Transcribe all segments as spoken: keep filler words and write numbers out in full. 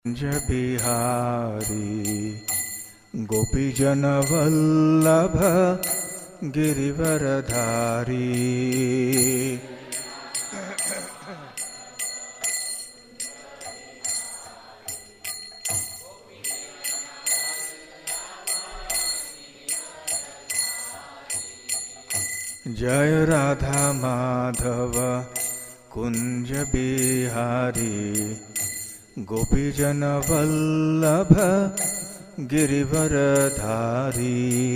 कुंज बिहारी गोपीजन वल्लभ गिरिवरधारी। जय राधा माधव कुंज बिहारी गोपीजन वल्लभ गिरिवरधारी।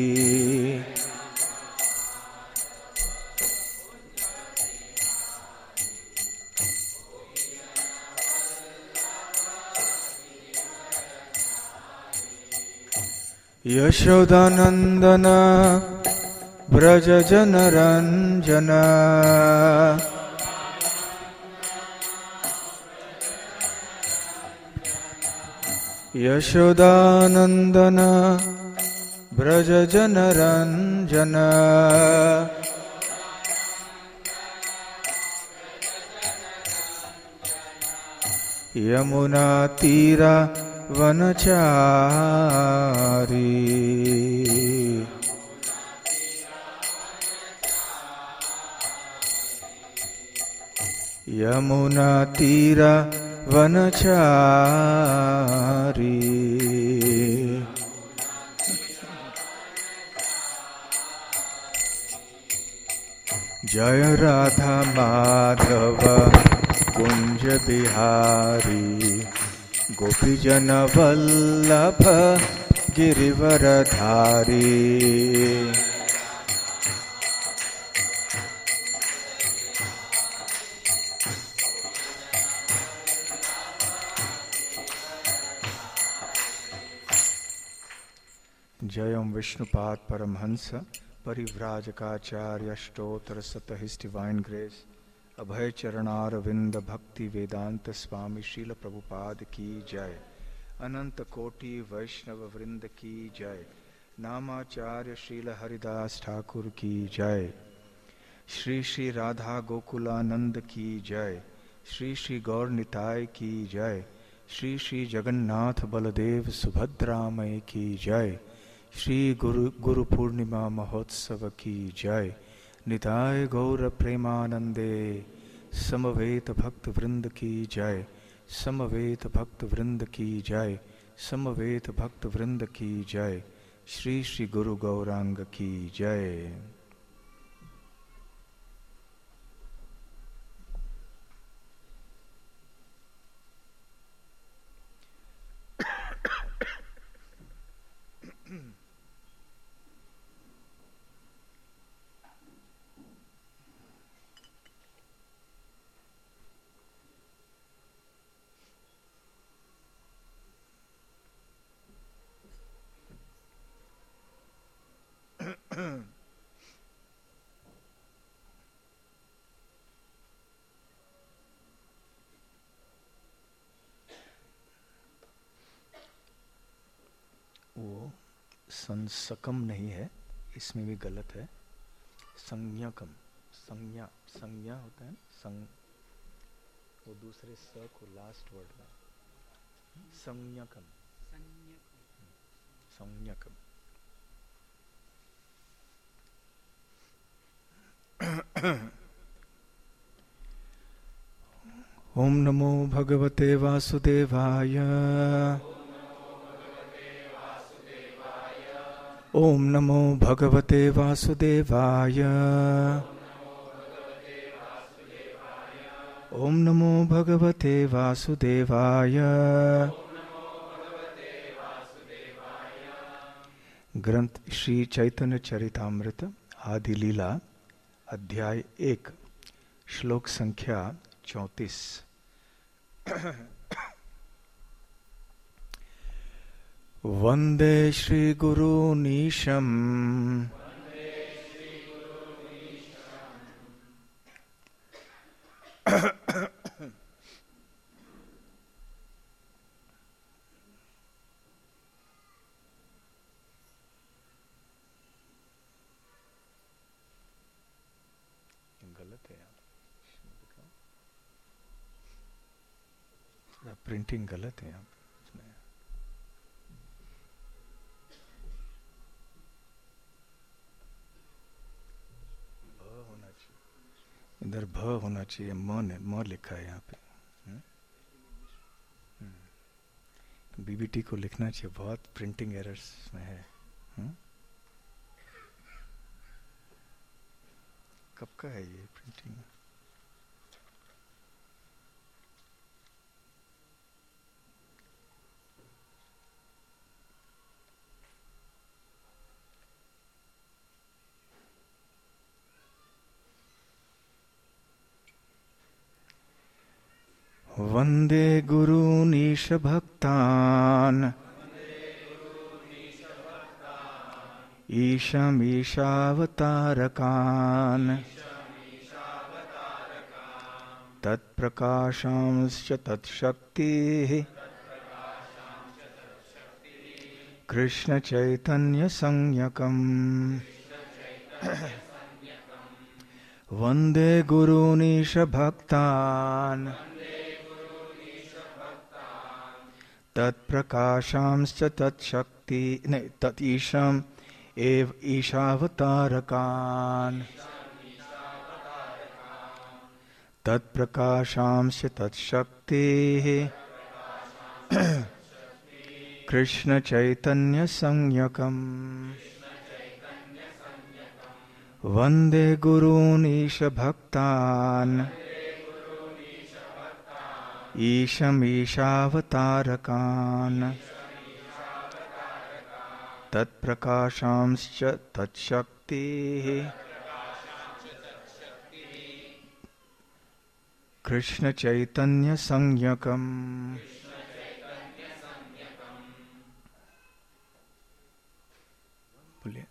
यशोदानंदन व्रज जनरंजन यशोदानंदन व्रज जनरंजन। यमुना तीरा वनचारी। यमुना तीरा वनचारी। जय राधा माधव कुंज बिहारी गोपीजन वल्लभ गिरिवरधारी। जयम विष्णुपाद परमहंस परिव्राजकाचार्य अष्टोत्तर सतहिस डिवाइन ग्रेस अभय चरणारविंद भक्ति वेदांत स्वामी शील प्रभुपाद की जय। अनंत कोटि वैष्णव वृंद की जय। नामाचार्य शील हरिदास ठाकुर की जय। श्री श्री राधा गोकुलानंद की जय। श्री श्री गौर निताय की जय। श्री श्री जगन्नाथ बलदेव सुभद्रामय की जय। श्री गुरु गुरु पूर्णिमा महोत्सव की जय। निताय गौर प्रेमानंदे समवेत भक्त वृंद की जय। समवेत भक्त वृंद की जय। समवेत भक्त वृंद की जय। श्री श्री गुरु गौरांग की जय। वो संसकम नहीं है, इसमें भी गलत है। संज्ञकम, संज्ञा संज्ञा होता है संग, वो दूसरे स को लास्ट वर्ड में संज्ञकम संज्ञकम। ओम नमो भगवते वासुदेवाय। ओम नमो भगवते वासुदेवाय। ओम नमो भगवते वासुदेवाय। ग्रंथ श्री चैतन्य चरितामृत आदि लीला अध्याय एक श्लोक संख्या चौंतीस। वंदे श्री गुरुनीशम। गलत है, प्रिंटिंग गलत है यहाँ। अंदर भ होना चाहिए, म ने म लिखा है यहाँ पे। बीबीटी को लिखना चाहिए, बहुत प्रिंटिंग एरर्स में है। हुँ? कब का है ये प्रिंटिंग? वंदे गुरूनीश भक्तान ईशमीशावतारकान् तत्प्रकाशांश्च तत्शक्तिः कृष्ण चैतन्य संज्ञकम्। वंदे गुरूनीश भक्तान् तत्प्रकाशांश्च तत्शक्ति नहीं तत्ईशम एव ईशावतारकान् तत्प्रकाशांश्च तत्शक्तिः कृष्ण चैतन्य संज्ञकम्। वंदे गुरूनीश भक्तान् ईशमीशावतारकान् तत्प्रकाशांश्च तत्शक्तिः कृष्ण चैतन्य संज्ञकम्। बोलिए।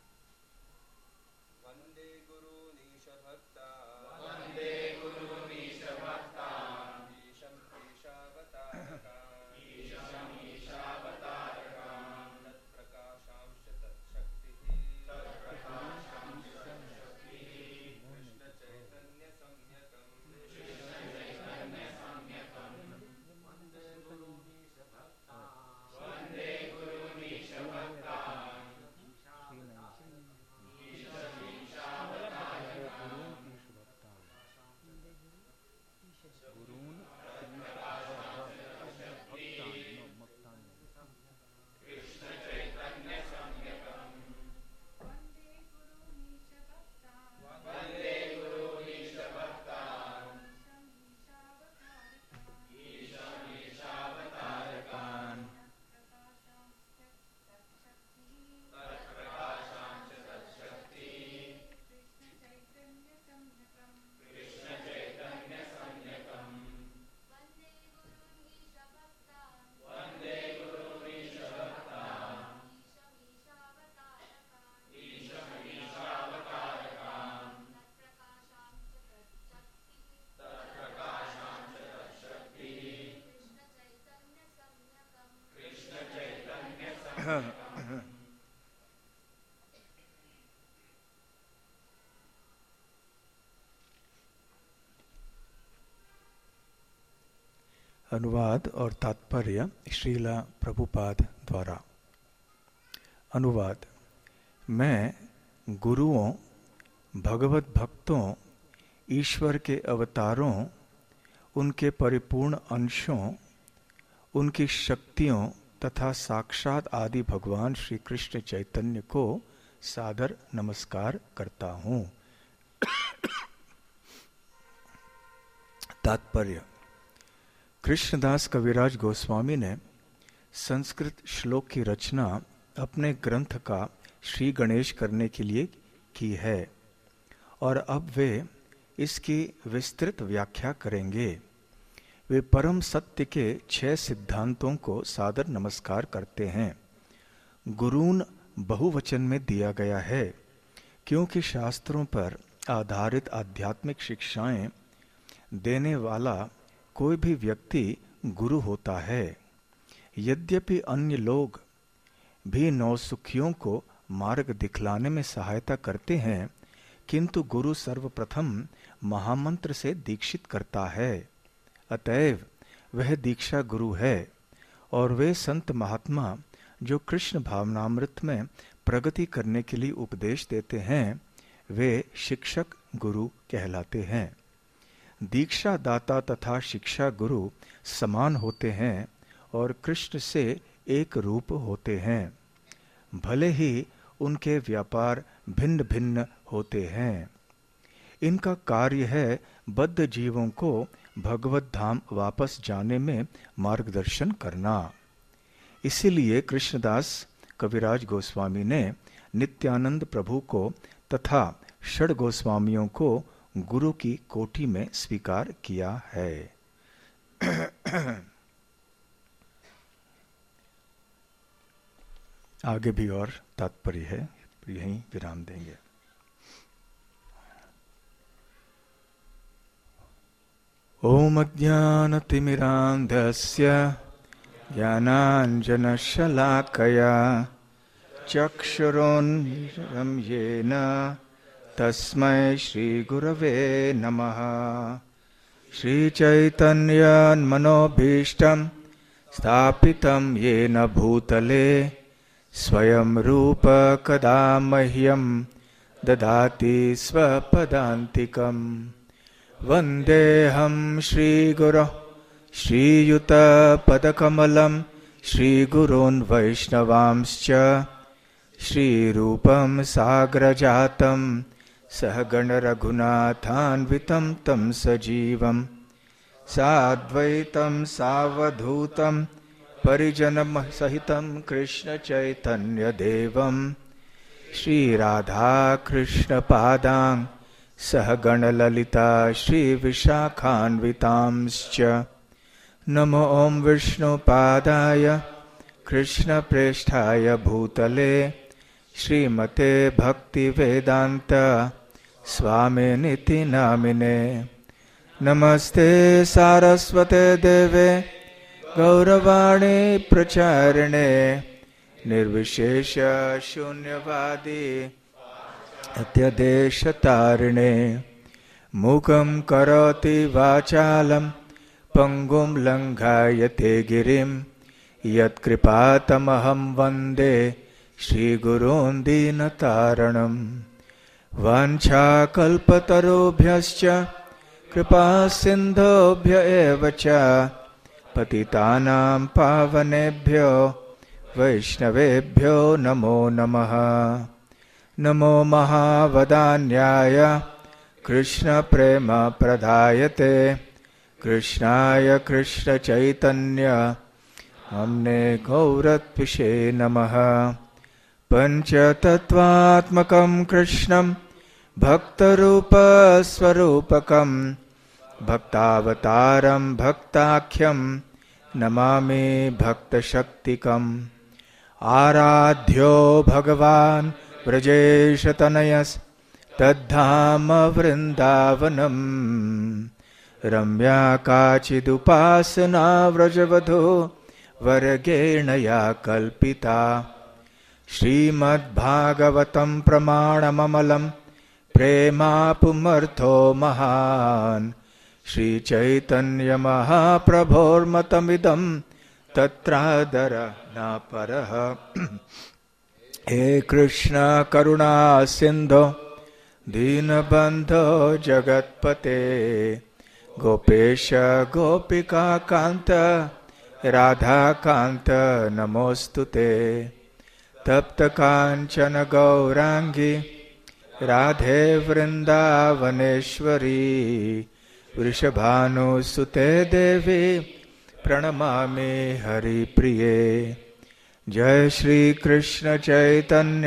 अनुवाद और तात्पर्य श्रीला प्रभुपाद द्वारा। अनुवाद। मैं गुरुओं, भगवत भक्तों, ईश्वर के अवतारों, उनके परिपूर्ण अंशों, उनकी शक्तियों तथा साक्षात आदि भगवान श्री कृष्ण चैतन्य को सादर नमस्कार करता हूँ। तात्पर्य। कृष्णदास कविराज गोस्वामी ने संस्कृत श्लोक की रचना अपने ग्रंथ का श्री गणेश करने के लिए की है और अब वे इसकी विस्तृत व्याख्या करेंगे। वे परम सत्य के छह सिद्धांतों को सादर नमस्कार करते हैं। गुरून बहुवचन में दिया गया है क्योंकि शास्त्रों पर आधारित आध्यात्मिक शिक्षाएं देने वाला कोई भी व्यक्ति गुरु होता है। यद्यपि अन्य लोग भी नौसुखियों को मार्ग दिखलाने में सहायता करते हैं, किंतु गुरु सर्वप्रथम महामंत्र से दीक्षित करता है। अतएव वह दीक्षा गुरु है और वे संत महात्मा जो कृष्ण भावनामृत में प्रगति करने के लिए उपदेश देते हैं, वे शिक्षक गुरु कहलाते हैं। दीक्षा दाता तथा शिक्षा गुरु समान होते हैं और कृष्ण से एक रूप होते हैं, भले ही उनके व्यापार भिन्न भिन्न होते हैं। इनका कार्य है बद्ध जीवों को भगवत धाम वापस जाने में मार्गदर्शन करना। इसीलिए कृष्णदास कविराज गोस्वामी ने नित्यानंद प्रभु को तथा षड गोस्वामियों को गुरु की कोटि में स्वीकार किया है। आगे भी और तात्पर्य है, यहीं विराम देंगे। ओम अज्ञानतिमिरान्धस्य ज्ञानाञ्जनशलाकया चक्षुरोन्मिलितं येन तस्मै श्रीगुरवे नमः। श्रीचैतन्यमनोभीष्टं स्थापितं येन भूतले स्वयं रूप कदा मह्यं ददाति स्वपदान्तिकं। वन्देऽहं श्रीगुरो श्रीयुतपदकमलं श्रीगुरून् वैष्णवांश्च श्रीरूपं साग्रजातं सहगण रघुनाथान्वितं तं सजीवं साद्वैतं सावधूतं परिजनसहितं कृष्ण चैतन्य देवं श्रीराधाकृष्णपादां सहगण ललिता श्रीविशाखान्वितांश्च। नमो ओं विष्णुपादाय कृष्णप्रेष्ठाय भूतले श्रीमते भक्तिवेदांत स्वामिनिति नामिने। नमस्ते सारस्वते देवे गौरवाणी प्रचारिणे निर्विशेष शून्यवादी अत्यदेशतारिणे। मूकं करोति वाचालं पंगुं लंघायते गिरिं यत्कृपातमहं वन्दे श्रीगुरून् दीनतारणम्। वाञ्छाकल्पतरुभ्यश्च कृपा सिन्धुभ्य एव च पतितानां पावनेभ्यो वैष्णवेभ्यो नमो नमः। नमो महावदान्याय कृष्णप्रेमप्रदायते कृष्णाय कृष्णचैतन्य हमने गौरत्विषे नमः। पंचतत्वात्मकं कृष्णं भक्तरूपस्वरूपकं भक्तावतारं भक्ताख्यं नमामि भक्तशक्तिकम्। आराध्यो भगवान् व्रजेशतनयस्तद्धाम वृन्दावनम्। रम्या काचिदुपासना व्रजवधू वर्गेण या कल्पिता। श्रीमद्भागवतं प्रमाणममलं प्रेमापुमर्थो महान्। श्रीचैतन्यमहाप्रभोर्मतमिदं तत्रादर न परः। हे कृष्ण करुणा सिन्धो दीनबन्धो जगत्पते गोपेश गोपिका कांत राधा कांत नमोस्तुते। तप्त कांचन गौरांगी राधे वृंदावनेश्वरी वृषभानुसुते देवी प्रणमामि हरिप्रिये। जय श्री कृष्ण चैतन्य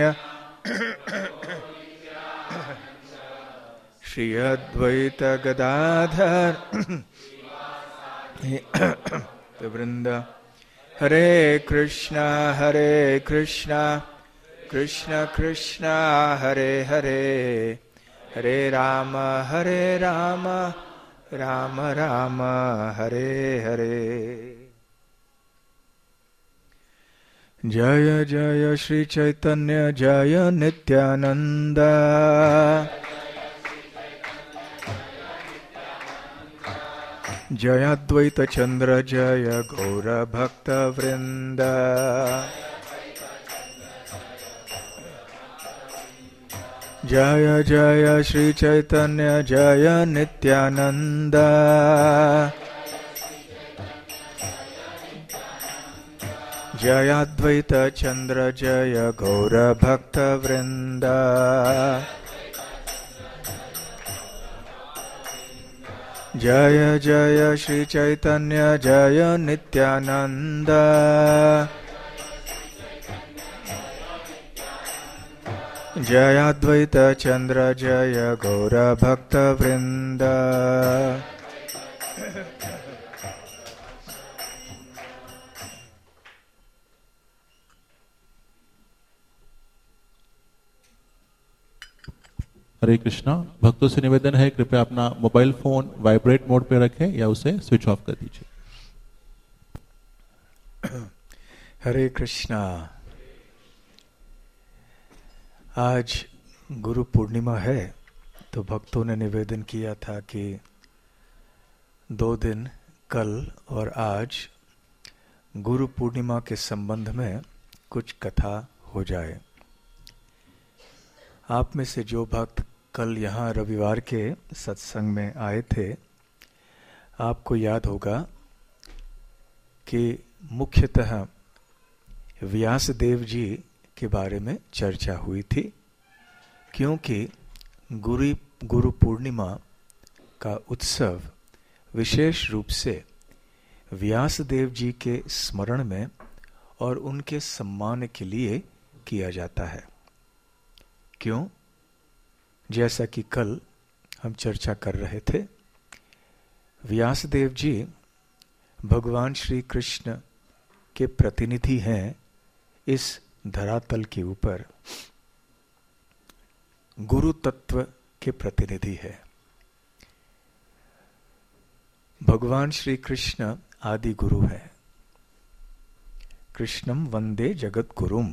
श्री अद्वैत गदाधर वृंद। हरे कृष्णा हरे कृष्णा कृष्ण कृष्णा हरे हरे हरे राम हरे राम राम राम हरे हरे। जय जय श्री चैतन्य जय नित्यानंद। जय अद्वैत चंद्र जय गौर भक्त वृंद। जय जय श्री चैतन्य जय नित्यानंद। जय अद्वैत चंद्र जय गौर भक्त वृंद। जय जय श्री चैतन्य जय नित्यानंद। जय अद्वैत चंद्र जय गौर भक्त वृंद। हरे कृष्णा। भक्तों से निवेदन है कृपया अपना मोबाइल फोन वाइब्रेट मोड पे रखें या उसे स्विच ऑफ कर दीजिए। हरे कृष्णा। आज गुरु पूर्णिमा है तो भक्तों ने निवेदन किया था कि दो दिन कल और आज गुरु पूर्णिमा के संबंध में कुछ कथा हो जाए। आप में से जो भक्त कल यहाँ रविवार के सत्संग में आए थे, आपको याद होगा कि मुख्यतः व्यासदेव जी के बारे में चर्चा हुई थी, क्योंकि गुरु गुरु पूर्णिमा का उत्सव विशेष रूप से व्यासदेव जी के स्मरण में और उनके सम्मान के लिए किया जाता है। क्यों? जैसा कि कल हम चर्चा कर रहे थे, व्यासदेव जी भगवान श्री कृष्ण के प्रतिनिधि हैं इस धरातल के ऊपर, गुरु तत्व के प्रतिनिधि है। भगवान श्री कृष्ण आदि गुरु है। कृष्णम वंदे जगत गुरुम।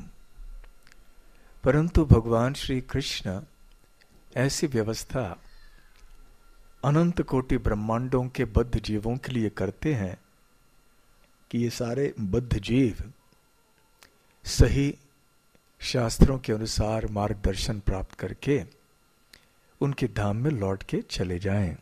परंतु भगवान श्री कृष्ण ऐसी व्यवस्था अनंत कोटि ब्रह्मांडों के बद्ध जीवों के लिए करते हैं कि ये सारे बद्ध जीव सही शास्त्रों के अनुसार मार्गदर्शन प्राप्त करके उनके धाम में लौट के चले जाएं।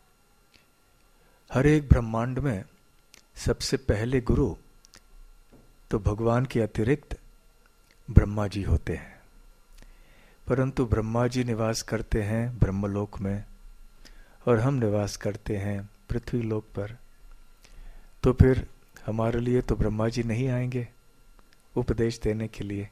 हर एक ब्रह्मांड में सबसे पहले गुरु तो भगवान के अतिरिक्त ब्रह्मा जी होते हैं। परंतु ब्रह्मा जी निवास करते हैं ब्रह्मलोक में और हम निवास करते हैं पृथ्वी लोक पर। तो फिर हमारे लिए तो ब्रह्मा जी नहीं आएंगे उपदेश देने के लिए।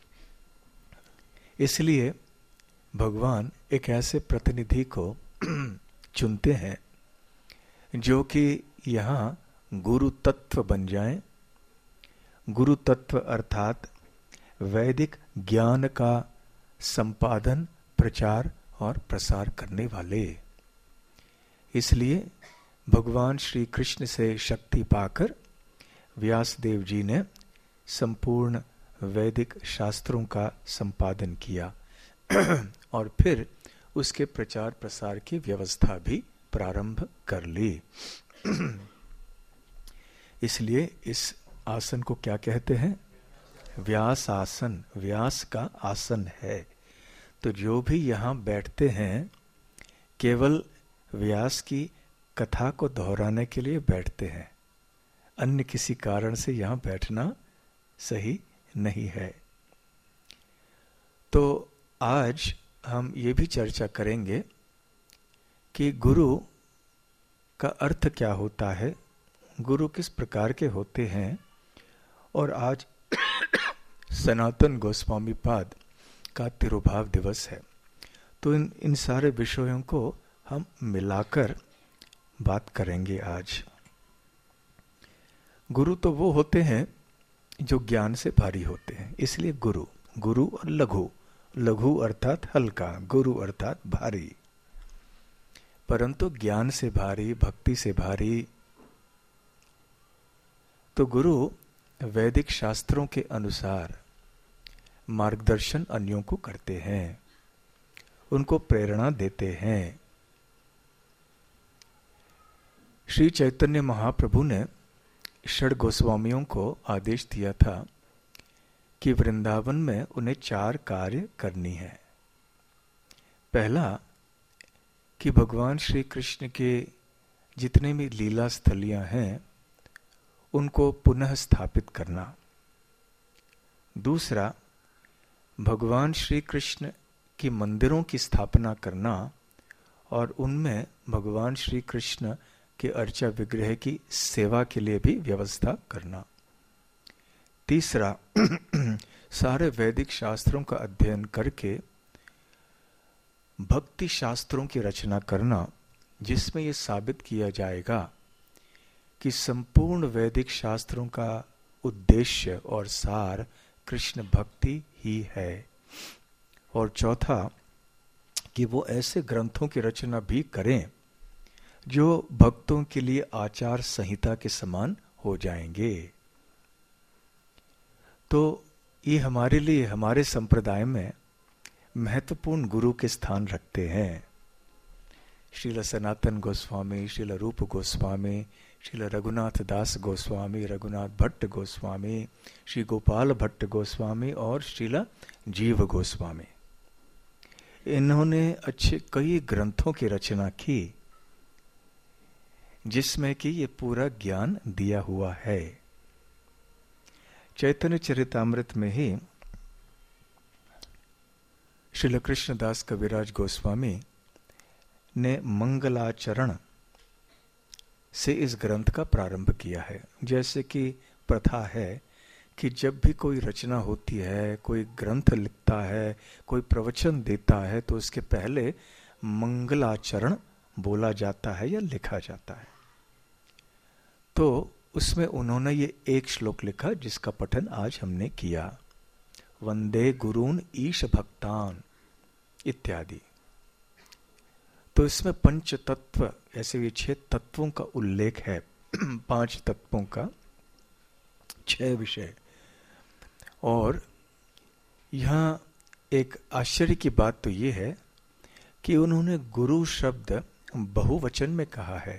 इसलिए भगवान एक ऐसे प्रतिनिधि को चुनते हैं जो कि यहाँ गुरु तत्व बन जाएं। गुरु तत्व अर्थात वैदिक ज्ञान का संपादन, प्रचार और प्रसार करने वाले। इसलिए भगवान श्री कृष्ण से शक्ति पाकर व्यासदेव जी ने संपूर्ण वैदिक शास्त्रों का संपादन किया और फिर उसके प्रचार प्रसार की व्यवस्था भी प्रारंभ कर ली। इसलिए इस आसन को क्या कहते हैं? व्यास आसन। व्यास का आसन है। तो जो भी यहाँ बैठते हैं केवल व्यास की कथा को दोहराने के लिए बैठते हैं, अन्य किसी कारण से यहाँ बैठना सही नहीं है। तो आज हम ये भी चर्चा करेंगे कि गुरु का अर्थ क्या होता है, गुरु किस प्रकार के होते हैं। और आज सनातन गोस्वामी पाद का तिरुभाव दिवस है, तो इन इन सारे विषयों को हम मिलाकर बात करेंगे आज। गुरु तो वो होते हैं जो ज्ञान से भारी होते हैं, इसलिए गुरु। गुरु और लघु। लघु अर्थात हल्का, गुरु अर्थात भारी। परंतु ज्ञान से भारी, भक्ति से भारी। तो गुरु वैदिक शास्त्रों के अनुसार मार्गदर्शन अन्यों को करते हैं, उनको प्रेरणा देते हैं। श्री चैतन्य महाप्रभु ने षड गोस्वामियों को आदेश दिया था कि वृंदावन में उन्हें चार कार्य करनी है। पहला कि भगवान श्री कृष्ण के जितने भी लीला स्थलियां हैं उनको पुनः स्थापित करना। दूसरा, भगवान श्री कृष्ण की मंदिरों की स्थापना करना और उनमें भगवान श्री कृष्ण के अर्चा विग्रह की सेवा के लिए भी व्यवस्था करना। तीसरा, सारे वैदिक शास्त्रों का अध्ययन करके भक्ति शास्त्रों की रचना करना, जिसमें यह साबित किया जाएगा कि संपूर्ण वैदिक शास्त्रों का उद्देश्य और सार कृष्ण भक्ति ही है। और चौथा, कि वो ऐसे ग्रंथों की रचना भी करें जो भक्तों के लिए आचार संहिता के समान हो जाएंगे। तो ये हमारे लिए, हमारे संप्रदाय में महत्वपूर्ण गुरु के स्थान रखते हैं। श्रील सनातन गोस्वामी, श्रील रूप गोस्वामी, श्रील रघुनाथ दास गोस्वामी, रघुनाथ भट्ट गोस्वामी, श्री गोपाल भट्ट गोस्वामी और श्रील जीव गोस्वामी, इन्होंने अच्छे कई ग्रंथों की रचना की जिसमें कि ये पूरा ज्ञान दिया हुआ है। चैतन्य चरितामृत में ही श्रील कृष्णदास कविराज गोस्वामी ने मंगलाचरण से इस ग्रंथ का प्रारंभ किया है। जैसे कि प्रथा है कि जब भी कोई रचना होती है, कोई ग्रंथ लिखता है, कोई प्रवचन देता है, तो उसके पहले मंगलाचरण बोला जाता है या लिखा जाता है। तो उसमें उन्होंने ये एक श्लोक लिखा जिसका पठन आज हमने किया, वंदे गुरून् ईश भक्तान इत्यादि। तो इसमें पंच तत्व, ऐसे ये छह तत्वों का उल्लेख है, पांच तत्वों का, छह विषय। और यहाँ एक आश्चर्य की बात तो ये है कि उन्होंने गुरु शब्द बहुवचन में कहा है।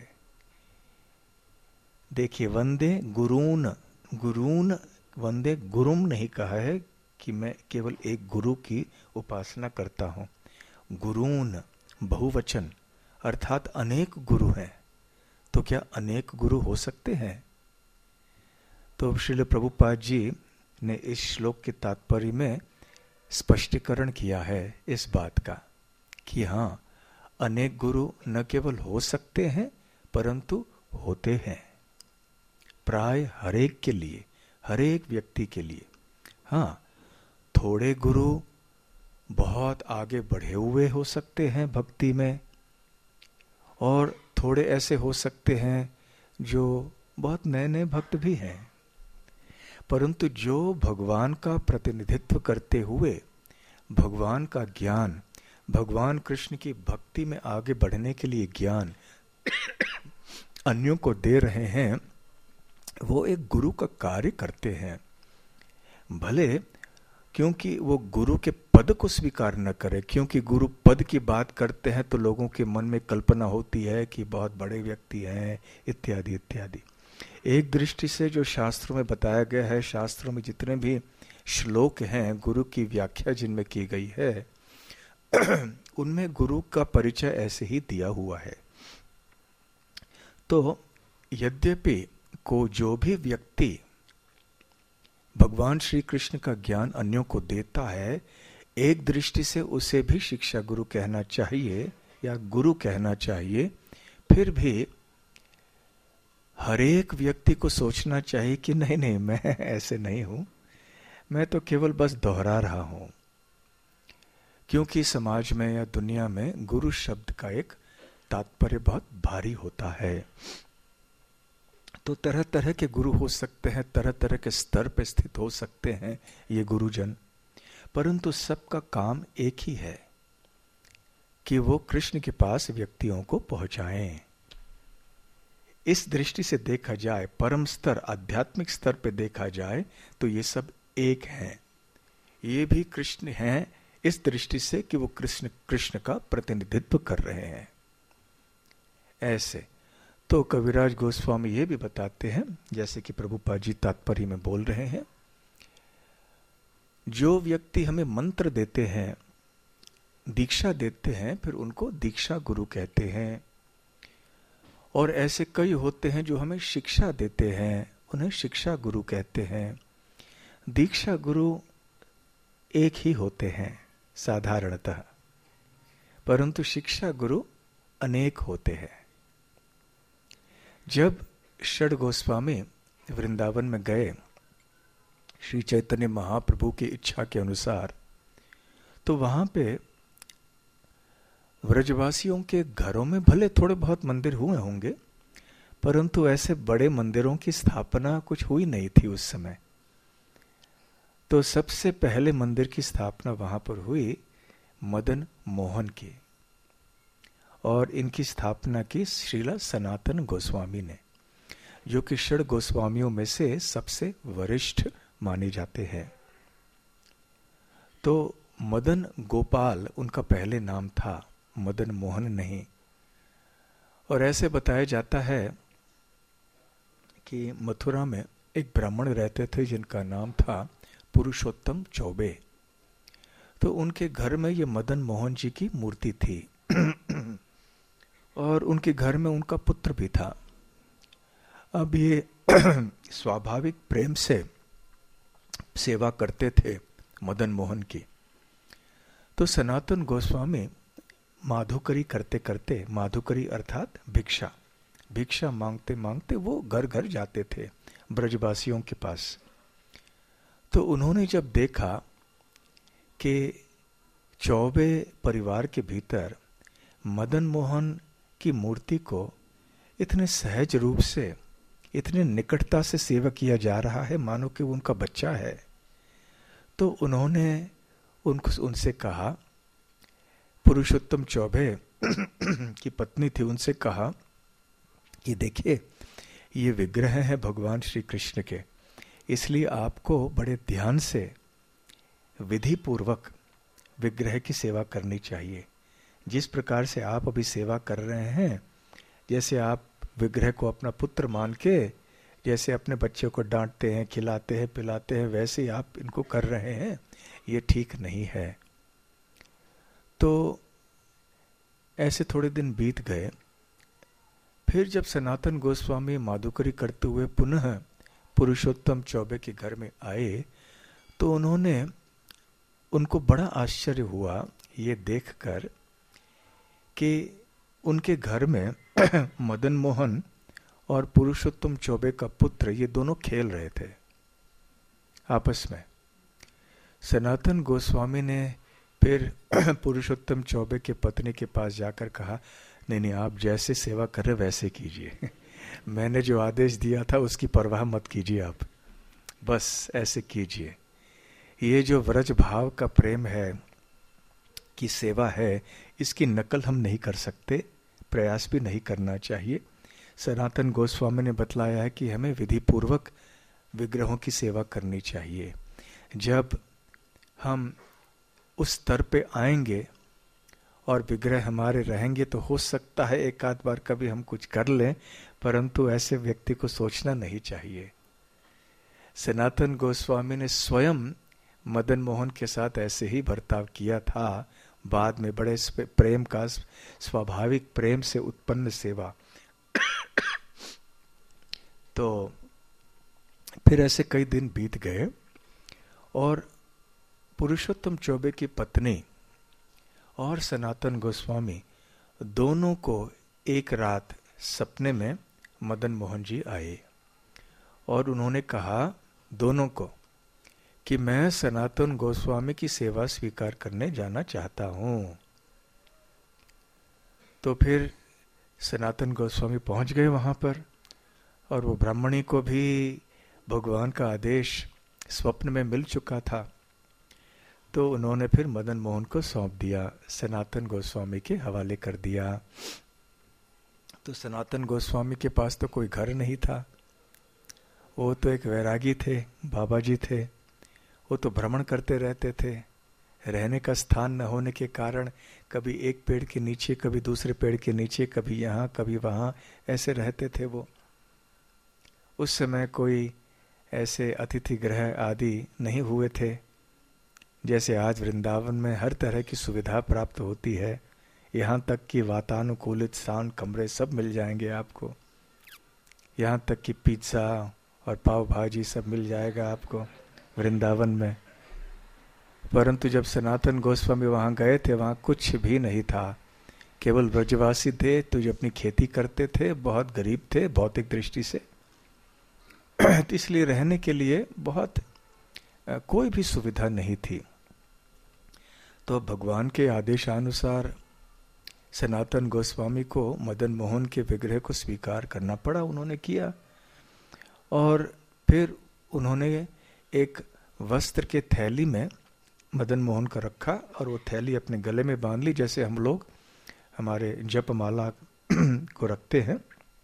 देखिए, वंदे गुरून, गुरून वंदे गुरुम नहीं कहा है कि मैं केवल एक गुरु की उपासना करता हूं। गुरून बहुवचन अर्थात अनेक गुरु हैं। तो क्या अनेक गुरु हो सकते हैं? तो श्रील प्रभुपाद जी ने इस श्लोक के तात्पर्य में स्पष्टीकरण किया है इस बात का कि हाँ, अनेक गुरु न केवल हो सकते हैं परंतु होते हैं, प्राय हरेक के लिए, हरेक व्यक्ति के लिए। हाँ, थोड़े गुरु बहुत आगे बढ़े हुए हो सकते हैं भक्ति में, और थोड़े ऐसे हो सकते हैं जो बहुत नए नए भक्त भी हैं, परंतु जो भगवान का प्रतिनिधित्व करते हुए भगवान का ज्ञान, भगवान कृष्ण की भक्ति में आगे बढ़ने के लिए ज्ञान अन्यों को दे रहे हैं, वो एक गुरु का कार्य करते हैं। भले क्योंकि वो गुरु के पद को स्वीकार न करे, क्योंकि गुरु पद की बात करते हैं तो लोगों के मन में कल्पना होती है कि बहुत बड़े व्यक्ति हैं इत्यादि इत्यादि। एक दृष्टि से जो शास्त्रों में बताया गया है, शास्त्रों में जितने भी श्लोक हैं गुरु की व्याख्या जिनमें की गई है, उनमें गुरु का परिचय ऐसे ही दिया हुआ है। तो यद्यपि को जो भी व्यक्ति भगवान श्री कृष्ण का ज्ञान अन्यों को देता है, एक दृष्टि से उसे भी शिक्षा गुरु कहना चाहिए या गुरु कहना चाहिए। फिर भी हर एक व्यक्ति को सोचना चाहिए कि नहीं नहीं, मैं ऐसे नहीं हूं, मैं तो केवल बस दोहरा रहा हूं। क्योंकि समाज में या दुनिया में गुरु शब्द का एक तात्पर्य बहुत भारी होता है। तो तरह तरह के गुरु हो सकते हैं, तरह तरह के स्तर पर स्थित हो सकते हैं ये गुरुजन, परंतु सबका काम एक ही है कि वो कृष्ण के पास व्यक्तियों को पहुंचाएं। इस दृष्टि से देखा जाए, परम स्तर, आध्यात्मिक स्तर पे देखा जाए तो ये सब एक हैं। ये भी कृष्ण हैं इस दृष्टि से कि वो कृष्ण कृष्ण का प्रतिनिधित्व कर रहे हैं। ऐसे तो कविराज गोस्वामी ये भी बताते हैं, जैसे कि प्रभुपाद जी तात्पर्य में बोल रहे हैं, जो व्यक्ति हमें मंत्र देते हैं दीक्षा देते हैं फिर उनको दीक्षा गुरु कहते हैं। और ऐसे कई होते हैं जो हमें शिक्षा देते हैं, उन्हें शिक्षा गुरु कहते हैं। दीक्षा गुरु एक ही होते हैं साधारणतः, परंतु शिक्षा गुरु अनेक होते हैं। जब षड गोस्वामी वृंदावन में गए श्री चैतन्य महाप्रभु की इच्छा के अनुसार, तो वहां पे व्रजवासियों के घरों में भले थोड़े बहुत मंदिर हुए होंगे, परंतु ऐसे बड़े मंदिरों की स्थापना कुछ हुई नहीं थी उस समय। तो सबसे पहले मंदिर की स्थापना वहां पर हुई मदन मोहन की, और इनकी स्थापना की श्रीला सनातन गोस्वामी ने, जो कि षड गोस्वामियों में से सबसे वरिष्ठ माने जाते हैं। तो मदन गोपाल उनका पहले नाम था, मदन मोहन नहीं। और ऐसे बताया जाता है कि मथुरा में एक ब्राह्मण रहते थे जिनका नाम था पुरुषोत्तम चौबे। तो उनके घर में ये मदन मोहन जी की मूर्ति थी और उनके घर में उनका पुत्र भी था। अब ये स्वाभाविक प्रेम से सेवा करते थे मदन मोहन की। तो सनातन गोस्वामी माधुकरी करते करते, माधुकरी अर्थात भिक्षा, भिक्षा मांगते मांगते वो घर घर जाते थे ब्रजवासियों के पास। तो उन्होंने जब देखा कि चौबे परिवार के भीतर मदन मोहन की मूर्ति को इतने सहज रूप से, इतने निकटता से सेवा किया जा रहा है मानो कि उनका बच्चा है, तो उन्होंने उनको उनसे कहा, पुरुषोत्तम चौबे की पत्नी थी, उनसे कहा कि देखिए ये विग्रह है भगवान श्री कृष्ण के, इसलिए आपको बड़े ध्यान से विधि पूर्वक विग्रह की सेवा करनी चाहिए। जिस प्रकार से आप अभी सेवा कर रहे हैं, जैसे आप विग्रह को अपना पुत्र मान के जैसे अपने बच्चे को डांटते हैं, खिलाते हैं, पिलाते हैं, वैसे ही आप इनको कर रहे हैं, ये ठीक नहीं है। तो ऐसे थोड़े दिन बीत गए। फिर जब सनातन गोस्वामी माधुकरी करते हुए पुनः पुरुषोत्तम चौबे के घर में आए, तो उन्होंने उनको बड़ा आश्चर्य हुआ ये देखकर कि उनके घर में मदन मोहन और पुरुषोत्तम चौबे का पुत्र ये दोनों खेल रहे थे आपस में। सनातन गोस्वामी ने फिर पुरुषोत्तम चौबे के पत्नी के पास जाकर कहा, नहीं नहीं, आप जैसे सेवा कर रहे वैसे कीजिए, मैंने जो आदेश दिया था उसकी परवाह मत कीजिए, आप बस ऐसे कीजिए। ये जो व्रज भाव का प्रेम है की सेवा है, इसकी नकल हम नहीं कर सकते, प्रयास भी नहीं करना चाहिए। सनातन गोस्वामी ने बतलाया है कि हमें विधि पूर्वक विग्रहों की सेवा करनी चाहिए। जब हम उस स्तर पे आएंगे और विग्रह हमारे रहेंगे तो हो सकता है एक आध बार कभी हम कुछ कर लें, परंतु ऐसे व्यक्ति को सोचना नहीं चाहिए। सनातन गोस्वामी ने स्वयं मदन मोहन के साथ ऐसे ही बर्ताव किया था। बाद में बड़े प्रेम का, स्वाभाविक प्रेम से उत्पन्न सेवा। तो फिर ऐसे कई दिन बीत गए और पुरुषोत्तम चौबे की पत्नी और सनातन गोस्वामी दोनों को एक रात सपने में मदन मोहन जी आए और उन्होंने कहा दोनों को कि मैं सनातन गोस्वामी की सेवा स्वीकार करने जाना चाहता हूं। तो फिर सनातन गोस्वामी पहुंच गए वहां पर, और वो ब्राह्मणी को भी भगवान का आदेश स्वप्न में मिल चुका था। तो उन्होंने फिर मदन मोहन को सौंप दिया, सनातन गोस्वामी के हवाले कर दिया। तो सनातन गोस्वामी के पास तो कोई घर नहीं था, वो तो एक वैरागी थे, बाबा जी थे, वो तो भ्रमण करते रहते थे। रहने का स्थान न होने के कारण कभी एक पेड़ के नीचे, कभी दूसरे पेड़ के नीचे, कभी यहाँ कभी वहाँ, ऐसे रहते थे वो। उस समय कोई ऐसे अतिथि गृह आदि नहीं हुए थे, जैसे आज वृंदावन में हर तरह की सुविधा प्राप्त होती है, यहाँ तक कि वातानुकूलित शांत कमरे सब मिल जाएंगे आपको, यहाँ तक कि पिज्ज़ा और पाव भाजी सब मिल जाएगा आपको वृंदावन में। परंतु जब सनातन गोस्वामी वहाँ गए थे, वहाँ कुछ भी नहीं था, केवल ब्रजवासी थे, तो जो अपनी खेती करते थे, बहुत गरीब थे भौतिक दृष्टि से, तो इसलिए रहने के लिए बहुत कोई भी सुविधा नहीं थी। तो भगवान के आदेशानुसार सनातन गोस्वामी को मदन मोहन के विग्रह को स्वीकार करना पड़ा। उन्होंने किया और फिर उन्होंने एक वस्त्र के थैली में मदन मोहन का रखा और वो थैली अपने गले में बांध ली, जैसे हम लोग हमारे जपमाला को रखते हैं।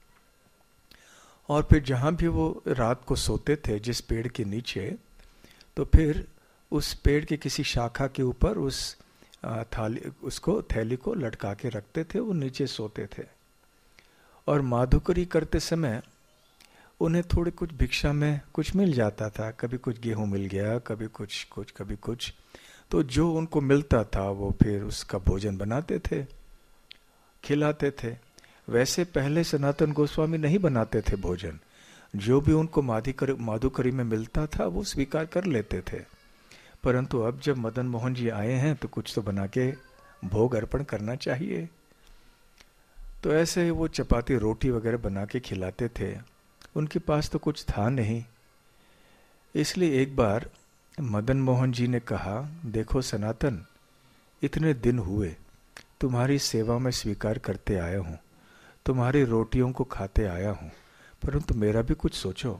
और फिर जहाँ भी वो रात को सोते थे, जिस पेड़ के नीचे, तो फिर उस पेड़ के किसी शाखा के ऊपर उस थाली उसको थैली को लटका के रखते थे, वो नीचे सोते थे। और माधुकरी करते समय उन्हें थोड़े कुछ भिक्षा में कुछ मिल जाता था, कभी कुछ गेहूं मिल गया, कभी कुछ कुछ कभी कुछ, तो जो उनको मिलता था वो फिर उसका भोजन बनाते थे, खिलाते थे। वैसे पहले सनातन गोस्वामी नहीं बनाते थे भोजन, जो भी उनको माधुकरी माधुकरी में मिलता था वो स्वीकार कर लेते थे। परंतु अब जब मदन मोहन जी आए हैं तो कुछ तो बना के भोग अर्पण करना चाहिए। तो ऐसे वो चपाती रोटी वगैरह बना के खिलाते थे। उनके पास तो कुछ था नहीं, इसलिए एक बार मदन मोहन जी ने कहा, देखो सनातन, इतने दिन हुए तुम्हारी सेवा में स्वीकार करते आया हूँ, तुम्हारी रोटियों को खाते आया हूँ, परंतु मेरा भी कुछ सोचो।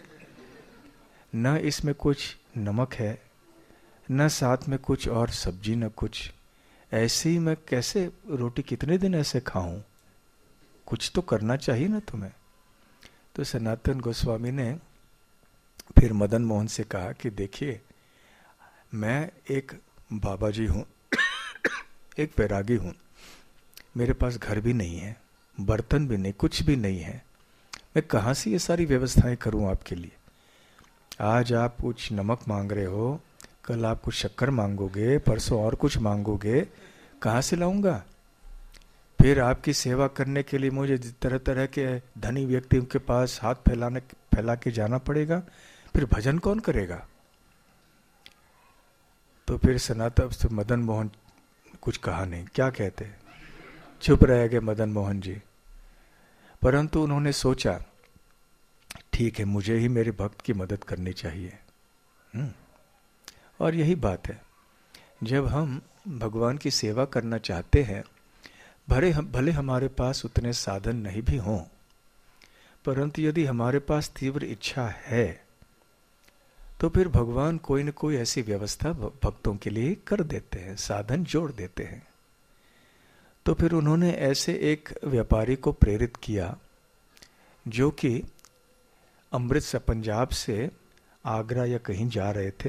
न इसमें कुछ नमक है, न साथ में कुछ और सब्जी, न कुछ, ऐसे ही मैं कैसे रोटी कितने दिन ऐसे खाऊं? कुछ तो करना चाहिए ना तुम्हें। तो सनातन गोस्वामी ने फिर मदन मोहन से कहा कि देखिए, मैं एक बाबा जी हूँ, एक वैरागी हूँ, मेरे पास घर भी नहीं है, बर्तन भी नहीं, कुछ भी नहीं है, मैं कहाँ से ये सारी व्यवस्थाएं करूँ आपके लिए? आज आप कुछ नमक मांग रहे हो, कल आप कुछ शक्कर मांगोगे, परसों और कुछ मांगोगे, कहाँ से लाऊंगा? फिर आपकी सेवा करने के लिए मुझे तरह तरह के धनी व्यक्तियों के पास हाथ फैलाने फैला के जाना पड़ेगा, फिर भजन कौन करेगा? तो फिर सनातन मदन मोहन कुछ कहा नहीं, क्या कहते, चुप रह गए मदन मोहन जी। परंतु उन्होंने सोचा, ठीक है, मुझे ही मेरे भक्त की मदद करनी चाहिए। हुँ? और यही बात है, जब हम भगवान की सेवा करना चाहते हैं, भले हम भले हमारे पास उतने साधन नहीं भी हों, परंतु यदि हमारे पास तीव्र इच्छा है तो फिर भगवान कोई न कोई ऐसी व्यवस्था भक्तों के लिए कर देते हैं, साधन जोड़ देते हैं। तो फिर उन्होंने ऐसे एक व्यापारी को प्रेरित किया जो कि अमृतसर पंजाब से आगरा या कहीं जा रहे थे।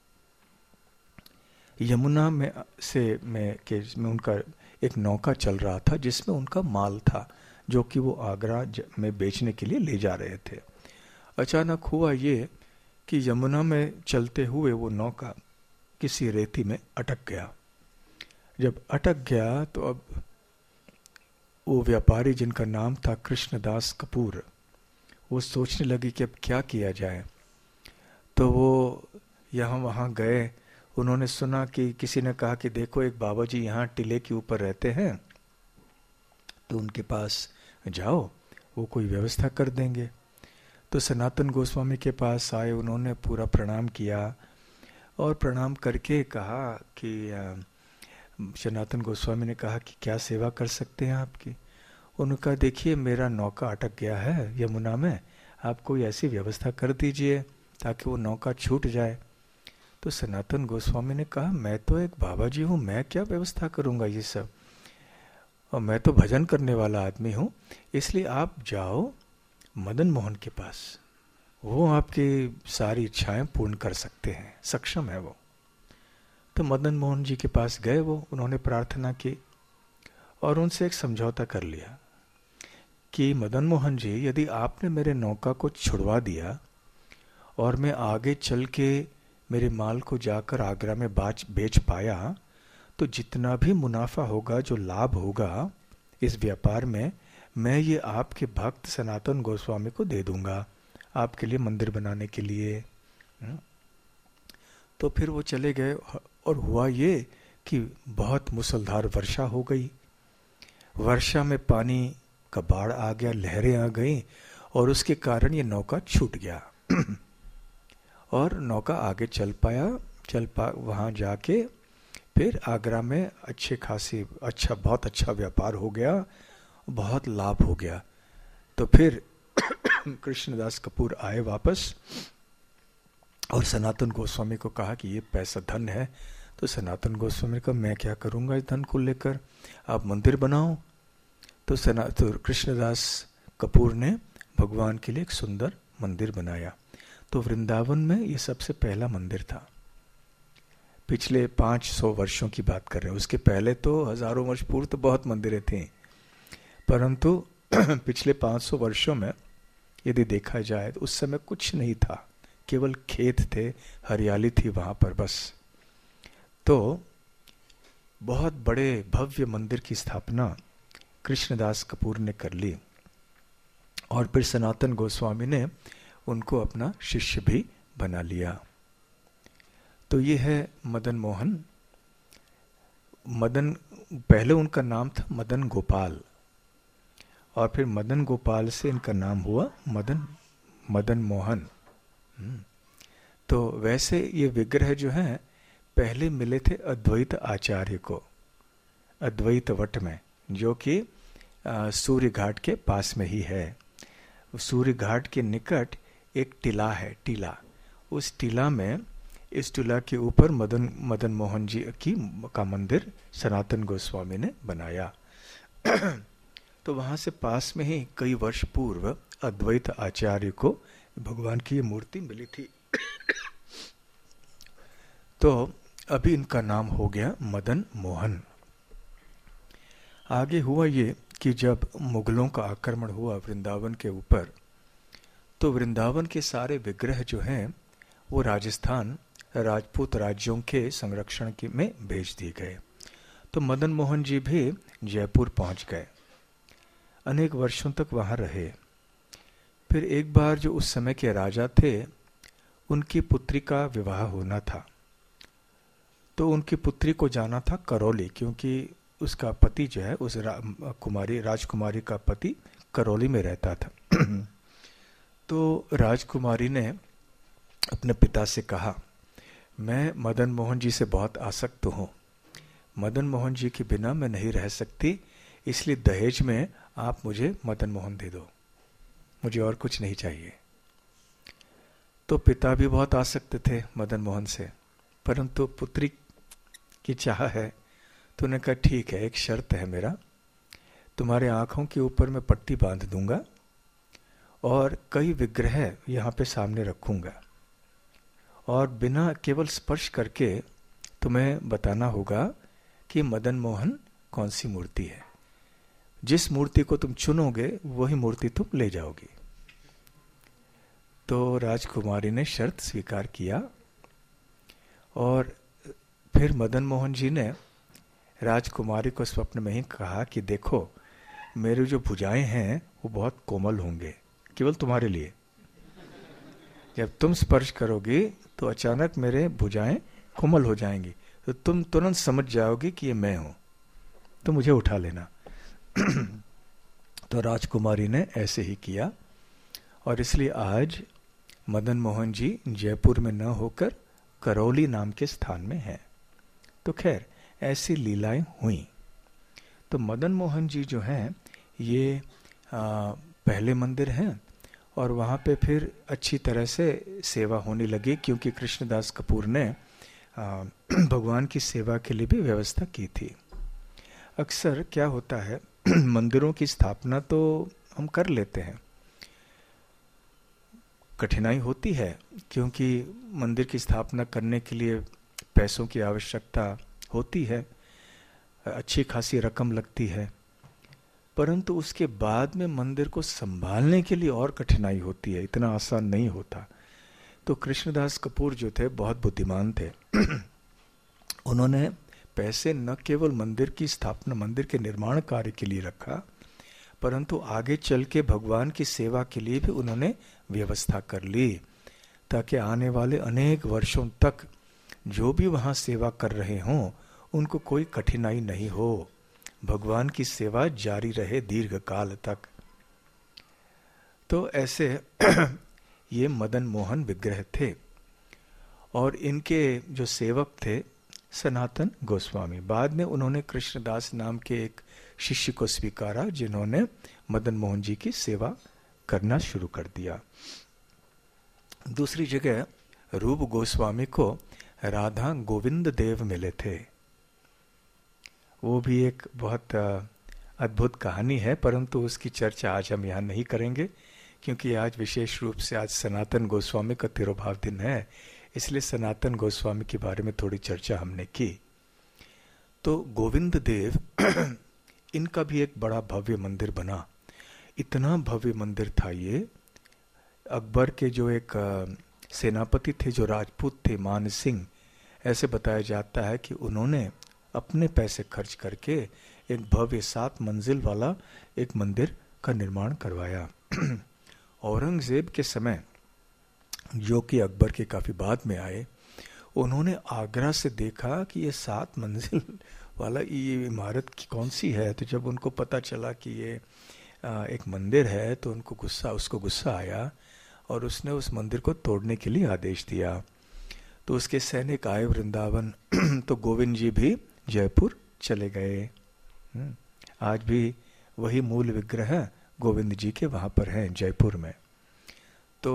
यमुना में से में के में उनका एक नौका चल रहा था जिसमें उनका माल था, जो कि वो आगरा में बेचने के लिए ले जा रहे थे। अचानक हुआ ये कि यमुना में चलते हुए वो नौका किसी रेती में अटक गया। जब अटक गया तो अब वो व्यापारी, जिनका नाम था कृष्णदास कपूर, वो सोचने लगे कि अब क्या किया जाए। तो वो यहाँ वहाँ गए, उन्होंने सुना कि किसी ने कहा कि देखो, एक बाबा जी यहाँ टीले के ऊपर रहते हैं, तो उनके पास जाओ, वो कोई व्यवस्था कर देंगे। तो सनातन गोस्वामी के पास आए, उन्होंने पूरा प्रणाम किया और प्रणाम करके कहा कि सनातन गोस्वामी ने कहा कि क्या सेवा कर सकते हैं आपकी? उन्होंने कहा, देखिए, मेरा नौका अटक गया है यमुना में, आप कोई ऐसी व्यवस्था कर दीजिए ताकि वो नौका छूट जाए। तो सनातन गोस्वामी ने कहा, मैं तो एक बाबा जी हूँ, मैं क्या व्यवस्था करूँगा ये सब, और मैं तो भजन करने वाला आदमी हूँ, इसलिए आप जाओ मदन मोहन के पास, वो आपकी सारी इच्छाएं पूर्ण कर सकते हैं, सक्षम है वो। तो मदन मोहन जी के पास गए वो, उन्होंने प्रार्थना की और उनसे एक समझौता कर लिया कि मदन मोहन जी, यदि आपने मेरे नौका को छुड़वा दिया और मैं आगे चल के मेरे माल को जाकर आगरा में बाच बेच पाया तो जितना भी मुनाफा होगा, जो लाभ होगा इस व्यापार में, मैं ये आपके भक्त सनातन गोस्वामी को दे दूंगा आपके लिए मंदिर बनाने के लिए। तो फिर वो चले गए और हुआ ये कि बहुत मूसलधार वर्षा हो गई। वर्षा में पानी का बाढ़ आ गया, लहरें आ गई और उसके कारण ये नौका छूट गया और नौका आगे चल पाया चल पा वहाँ जाके फिर आगरा में अच्छे खासी अच्छा बहुत अच्छा व्यापार हो गया, बहुत लाभ हो गया। तो फिर कृष्णदास कपूर आए वापस और सनातन गोस्वामी को कहा कि ये पैसा धन है। तो सनातन गोस्वामी ने कहा मैं क्या करूँगा इस धन को लेकर, आप मंदिर बनाओ। तो सना तो कृष्णदास कपूर ने भगवान के लिए एक सुंदर मंदिर बनाया। तो वृंदावन में ये सबसे पहला मंदिर था। पिछले पाँच सौ वर्षों की बात कर रहे हैं, उसके पहले तो हजारों वर्ष पूर्व तो बहुत मंदिरें थी, परंतु पिछले पाँच सौ वर्षों में यदि देखा जाए तो उस समय कुछ नहीं था, केवल खेत थे, हरियाली थी वहाँ पर बस। तो बहुत बड़े भव्य मंदिर की स्थापना कृष्णदास कपूर ने कर ली और फिर सनातन गोस्वामी ने उनको अपना शिष्य भी बना लिया। तो ये है मदन मोहन। मदन, पहले उनका नाम था मदन गोपाल और फिर मदन गोपाल से इनका नाम हुआ मदन मदन मोहन। तो वैसे ये विग्रह जो हैं पहले मिले थे अद्वैत आचार्य को अद्वैत वट में, जो कि सूर्य घाट के पास में ही है। सूर्य घाट के निकट एक टीला है, टीला। उस टीला में, इस टीला के ऊपर मदन मदन मोहन जी की का मंदिर सनातन गोस्वामी ने बनाया। तो वहाँ से पास में ही कई वर्ष पूर्व अद्वैत आचार्य को भगवान की ये मूर्ति मिली थी। तो अभी इनका नाम हो गया मदन मोहन। आगे हुआ ये कि जब मुगलों का आक्रमण हुआ वृंदावन के ऊपर, तो वृंदावन के सारे विग्रह जो हैं वो राजस्थान राजपूत राज्यों के संरक्षण के में भेज दिए गए। तो मदन मोहन जी भी जयपुर पहुंच गए, अनेक वर्षों तक वहां रहे। फिर एक बार जो उस समय के राजा थे, उनकी पुत्री का विवाह होना था। तो उनकी पुत्री को जाना था करौली, क्योंकि उसका पति जो है उस रा, कुमारी राजकुमारी का पति करौली में रहता था। तो राजकुमारी ने अपने पिता से कहा, मैं मदन मोहन जी से बहुत आसक्त हूँ, मदन मोहन जी के बिना मैं नहीं रह सकती, इसलिए दहेज में आप मुझे मदन मोहन दे दो, मुझे और कुछ नहीं चाहिए। तो पिता भी बहुत आसक्त थे मदन मोहन से, परंतु पुत्री की चाह है, तो उन्होंने कहा ठीक है, एक शर्त है मेरा, तुम्हारे आँखों के ऊपर मैं पट्टी बांध दूंगा और कई विग्रह यहाँ पे सामने रखूंगा और बिना केवल स्पर्श करके तुम्हें बताना होगा कि मदन मोहन कौन सी मूर्ति है। जिस मूर्ति को तुम चुनोगे वही मूर्ति तुम ले जाओगी। तो राजकुमारी ने शर्त स्वीकार किया और फिर मदन मोहन जी ने राजकुमारी को स्वप्न में ही कहा कि देखो, मेरी जो भुजाएं हैं वो बहुत कोमल होंगे, केवल तुम्हारे लिए। जब तुम स्पर्श करोगी तो अचानक मेरे भुजाएं कोमल हो जाएंगी, तो तुम तुरंत समझ जाओगी कि ये मैं हूं, तो मुझे उठा लेना। तो राजकुमारी ने ऐसे ही किया और इसलिए आज मदन मोहन जी जयपुर में न होकर करौली नाम के स्थान में हैं। तो खैर ऐसी लीलाएं हुई। तो मदन मोहन जी जो हैं ये आ, पहले मंदिर हैं और वहाँ पे फिर अच्छी तरह से सेवा होने लगी, क्योंकि कृष्णदास कपूर ने आ, भगवान की सेवा के लिए भी व्यवस्था की थी। अक्सर क्या होता है, मंदिरों की स्थापना तो हम कर लेते हैं, कठिनाई होती है क्योंकि मंदिर की स्थापना करने के लिए पैसों की आवश्यकता होती है, अच्छी खासी रकम लगती है, परंतु उसके बाद में मंदिर को संभालने के लिए और कठिनाई होती है, इतना आसान नहीं होता। तो कृष्णदास कपूर जो थे बहुत बुद्धिमान थे। उन्होंने पैसे न केवल मंदिर की स्थापना, मंदिर के निर्माण कार्य के लिए रखा, परंतु आगे चल के भगवान की सेवा के लिए भी उन्होंने व्यवस्था कर ली, ताकि आने वाले अनेक वर्षों तक जो भी वहाँ सेवा कर रहे हों उनको कोई कठिनाई नहीं हो, भगवान की सेवा जारी रहे दीर्घ काल तक। तो ऐसे ये मदन मोहन विग्रह थे। और इनके जो सेवक थे सनातन गोस्वामी। बाद में उन्होंने कृष्णदास नाम के एक शिष्य को स्वीकारा, जिन्होंने मदन मोहन जी की सेवा करना शुरू कर दिया। दूसरी जगह रूप गोस्वामी को राधा गोविंद देव मिले थे। वो भी एक बहुत अद्भुत कहानी है, परंतु उसकी चर्चा आज हम यहाँ नहीं करेंगे, क्योंकि आज विशेष रूप से आज सनातन गोस्वामी का तिरुभाव दिन है, इसलिए सनातन गोस्वामी के बारे में थोड़ी चर्चा हमने की। तो गोविंद देव इनका भी एक बड़ा भव्य मंदिर बना। इतना भव्य मंदिर था ये, अकबर के जो एक सेनापति थे, जो राजपूत थे, मान सिंह, ऐसे बताया जाता है कि उन्होंने अपने पैसे खर्च करके एक भव्य सात मंजिल वाला एक मंदिर का निर्माण करवाया। औरंगजेब के समय, जो कि अकबर के काफी बाद में आए, उन्होंने आगरा से देखा कि ये सात मंजिल वाला ये इमारत की कौन सी है। तो जब उनको पता चला कि ये एक मंदिर है, तो उनको गुस्सा उसको गुस्सा आया और उसने उस मंदिर को तोड़ने के लिए आदेश दिया। तो उसके सैनिक आए वृंदावन, तो गोविंद जी भी जयपुर चले गए। आज भी वही मूल विग्रह गोविंद जी के वहां पर हैं जयपुर में। तो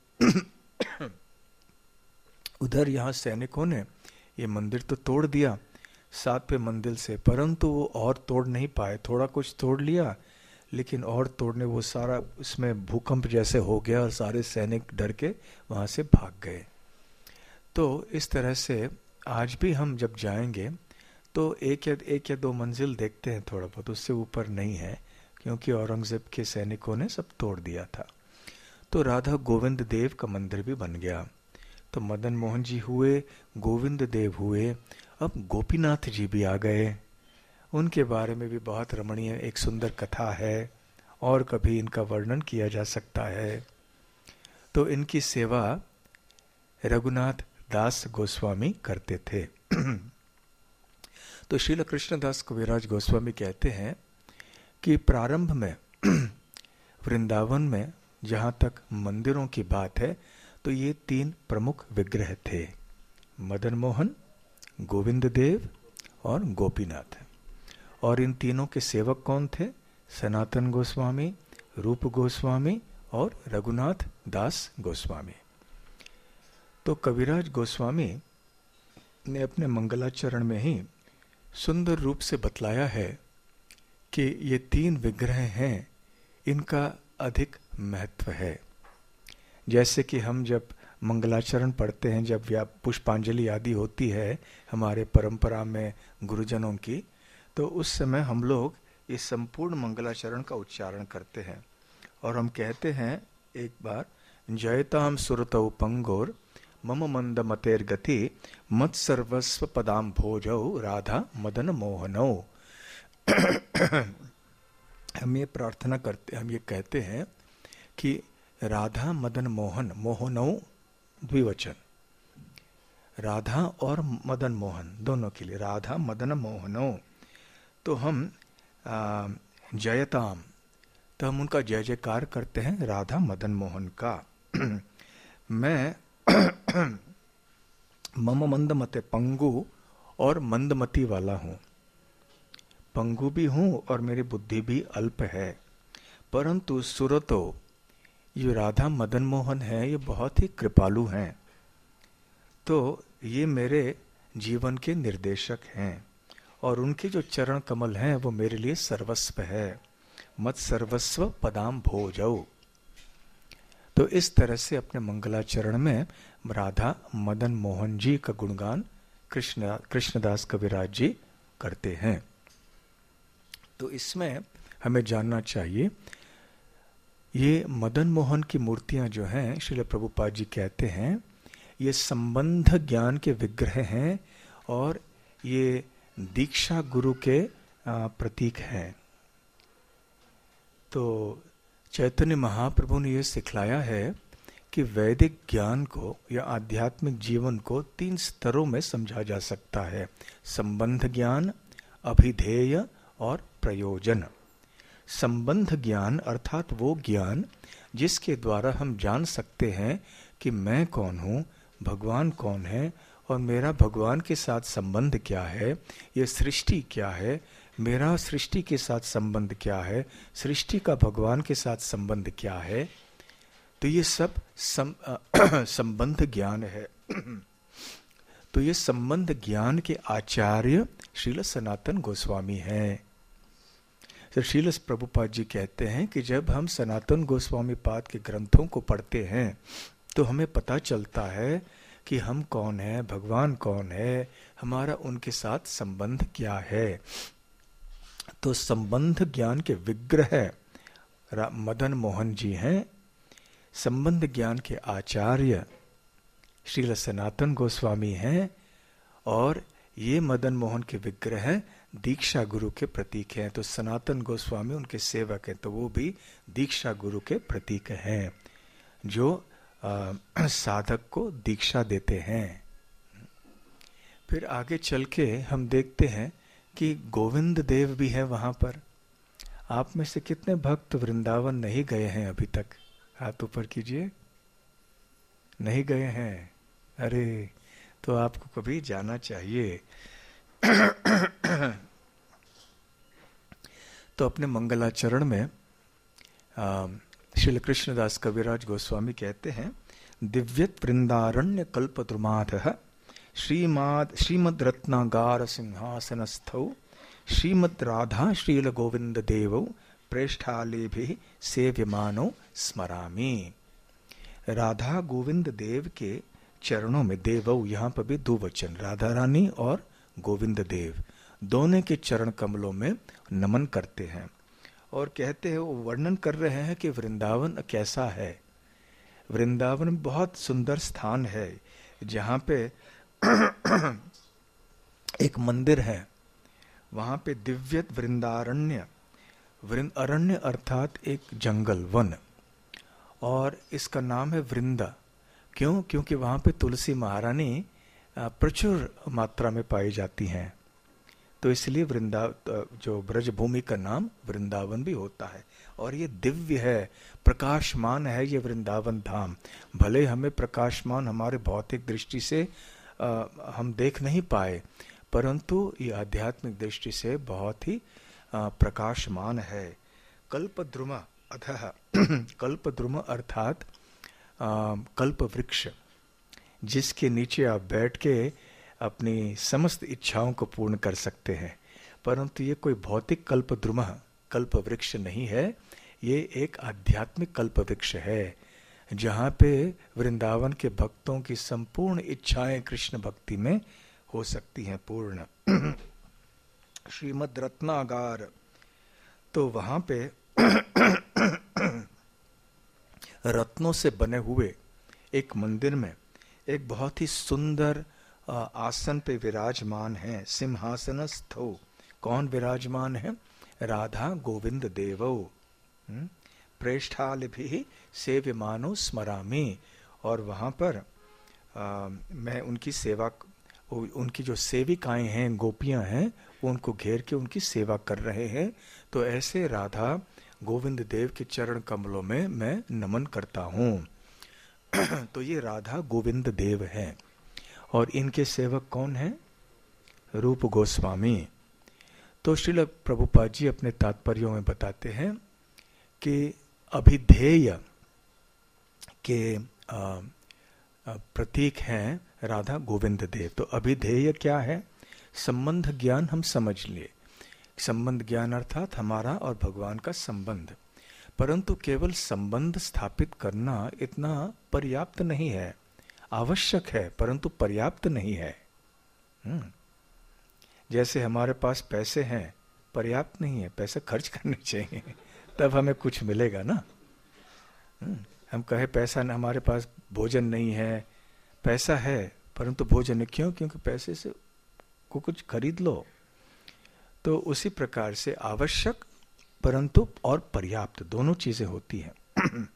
उधर यहाँ सैनिकों ने ये मंदिर तो तोड़ दिया सातवें मंजिल से, परंतु वो और तोड़ नहीं पाए। थोड़ा कुछ तोड़ लिया, लेकिन और तोड़ने वो सारा उसमें भूकंप जैसे हो गया और सारे सैनिक डर के वहां से भाग गए। तो इस तरह से आज भी हम जब जाएंगे तो एक या एक या दो मंजिल देखते हैं थोड़ा बहुत, उससे ऊपर नहीं है, क्योंकि औरंगजेब के सैनिकों ने सब तोड़ दिया था। तो राधा गोविंद देव का मंदिर भी बन गया। तो मदन मोहन जी हुए, गोविंद देव हुए, अब गोपीनाथ जी भी आ गए। उनके बारे में भी बहुत रमणीय एक सुंदर कथा है, और कभी इनका वर्णन किया जा सकता है। तो इनकी सेवा रघुनाथ दास गोस्वामी करते थे। तो श्रील कृष्णदास कविराज गोस्वामी कहते हैं कि प्रारंभ में वृंदावन में जहाँ तक मंदिरों की बात है, तो ये तीन प्रमुख विग्रह थे, मदन मोहन, गोविंद देव और गोपीनाथ। और इन तीनों के सेवक कौन थे? सनातन गोस्वामी, रूप गोस्वामी और रघुनाथ दास गोस्वामी। तो कविराज गोस्वामी ने अपने मंगलाचरण में ही सुंदर रूप से बतलाया है कि ये तीन विग्रह हैं, इनका अधिक महत्व है। जैसे कि हम जब मंगलाचरण पढ़ते हैं, जब या पुष्पांजलि आदि होती है हमारे परंपरा में गुरुजनों की, तो उस समय हम लोग इस संपूर्ण मंगलाचरण का उच्चारण करते हैं और हम कहते हैं एक बार, जयताम सुरतौ पंगोर मम मंद मतेर गति मत सर्वस्व पदाम भोजौ राधा मदन मोहनौ। हम ये प्रार्थना करते, हम ये कहते हैं कि राधा मदन मोहन, मोहनौ द्विवचन, राधा और मदन मोहन दोनों के लिए, राधा मदन मोहनौ। तो हम आ, जयताम, तो हम उनका जय जयकार करते हैं राधा मदन मोहन का। मैं मम मंद मते पंगु और मंदमती वाला हूँ, पंगु भी हूँ और मेरी बुद्धि भी अल्प है, परंतु सुरतो ये राधा मदन मोहन है, ये बहुत ही कृपालु हैं, तो ये मेरे जीवन के निर्देशक हैं और उनके जो चरण कमल हैं वो मेरे लिए सर्वस्व है। मत सर्वस्व पदाम भोजौ। तो इस तरह से अपने मंगलाचरण में राधा मदन मोहन जी का गुणगान कृष्ण कृष्णदास कविराज जी करते हैं। तो इसमें हमें जानना चाहिए, ये मदन मोहन की मूर्तियां जो हैं, श्रील प्रभुपाद जी कहते हैं, ये संबंध ज्ञान के विग्रह हैं और ये दीक्षा गुरु के प्रतीक हैं। तो चैतन्य महाप्रभु ने यह सिखलाया है कि वैदिक ज्ञान को या आध्यात्मिक जीवन को तीन स्तरों में समझा जा सकता है: संबंध ज्ञान, अभिधेय और प्रयोजन। संबंध ज्ञान अर्थात वो ज्ञान जिसके द्वारा हम जान सकते हैं कि मैं कौन हूँ, भगवान कौन है और मेरा भगवान के साथ संबंध क्या है, ये सृष्टि क्या है, मेरा सृष्टि के साथ संबंध क्या है, सृष्टि का भगवान के साथ संबंध क्या है। तो ये सब सम, संबंध ज्ञान है। तो ये संबंध ज्ञान के आचार्य श्रील सनातन गोस्वामी हैं। तो श्रील प्रभुपाद जी कहते हैं कि जब हम सनातन गोस्वामी पाद के ग्रंथों को पढ़ते हैं तो हमें पता चलता है कि हम कौन हैं, भगवान कौन है, हमारा उनके साथ संबंध क्या है। तो संबंध ज्ञान के विग्रह मदन मोहन जी हैं। संबंध ज्ञान के आचार्य श्रील सनातन गोस्वामी हैं और ये मदन मोहन के विग्रह दीक्षा गुरु के प्रतीक हैं। तो सनातन गोस्वामी उनके सेवक हैं, तो वो भी दीक्षा गुरु के प्रतीक हैं जो आ, साधक को दीक्षा देते हैं। फिर आगे चल के हम देखते हैं कि गोविंद देव भी है वहां पर। आप में से कितने भक्त वृंदावन नहीं गए हैं अभी तक? हाथ ऊपर कीजिए। नहीं गए हैं? अरे, तो आपको कभी जाना चाहिए। तो अपने मंगलाचरण में श्री कृष्णदास कविराज गोस्वामी कहते हैं, दिव्यत वृंदारण्य कल्पद्रुमाधः श्रीमाद श्रीमद रत्नागार सिंहासनस्थौ श्रीमद राधा श्रील गोविंद देवौ प्रेष्ठालेभिः सेव्यमानो स्मरामि। राधा गोविंद देव के चरणों में, देवौ यहाँ पर भी दो वचन, राधा रानी और गोविंद देव दोनों के चरण कमलों में नमन करते हैं और कहते हैं, वो वर्णन कर रहे हैं कि वृंदावन कैसा है। वृंदावन बहुत सुंदर स्थान है जहाँ पे एक मंदिर है, वहां पे दिव्यत वृंदारण्य, वृंद अरण्य अर्थात एक जंगल वन, और इसका नाम है वृंदा। क्यों? क्योंकि वहां पे तुलसी महारानी प्रचुर मात्रा में पाई जाती हैं, तो इसलिए वृंदा जो ब्रज भूमि का नाम वृंदावन भी होता है। और ये दिव्य है, प्रकाशमान है ये वृंदावन धाम। भले हमें प्रकाशमान हमारे भौतिक दृष्टि से आ, हम देख नहीं पाए, परंतु ये आध्यात्मिक दृष्टि से बहुत ही आ, प्रकाशमान है। कल्पद्रुम अधः, कल्पद्रुम अर्थात कल्प वृक्ष, जिसके नीचे आप बैठ के अपनी समस्त इच्छाओं को पूर्ण कर सकते हैं। परंतु ये कोई भौतिक कल्पद्रुम कल्प वृक्ष नहीं है, ये एक आध्यात्मिक कल्प वृक्ष है जहाँ पे वृंदावन के भक्तों की संपूर्ण इच्छाएं कृष्ण भक्ति में हो सकती हैं पूर्ण। श्रीमद रत्नागार, तो वहां पे रत्नों से बने हुए एक मंदिर में एक बहुत ही सुंदर आसन पे विराजमान है, सिंहासनस्थो। कौन विराजमान है? राधा गोविंद देवो प्रेष्ठालिभिः सेव्यमानो स्मरामि। और वहाँ पर आ, मैं उनकी सेवा, उनकी जो सेविकाएं हैं, गोपियां हैं, वो उनको घेर के उनकी सेवा कर रहे हैं। तो ऐसे राधा गोविंद देव के चरण कमलों में मैं नमन करता हूँ। तो ये राधा गोविंद देव हैं और इनके सेवक कौन हैं? रूप गोस्वामी। तो श्रील प्रभुपाद जी अपने तात्पर्यों में बताते हैं कि अभिधेय के प्रतीक हैं राधा गोविंद देव। तो अभिधेय क्या है? संबंध ज्ञान हम समझ लिए। संबंध ज्ञान अर्थात हमारा और भगवान का संबंध, परंतु केवल संबंध स्थापित करना इतना पर्याप्त नहीं है। आवश्यक है परंतु पर्याप्त नहीं है। जैसे हमारे पास पैसे हैं, पर्याप्त नहीं है, पैसे खर्च करने चाहिए तब हमें कुछ मिलेगा ना। हम कहे पैसा न, हमारे पास भोजन नहीं है, पैसा है परंतु भोजन नहीं, क्यों? क्योंकि पैसे से को कुछ खरीद लो। तो उसी प्रकार से आवश्यक परंतु और पर्याप्त दोनों चीजें होती हैं।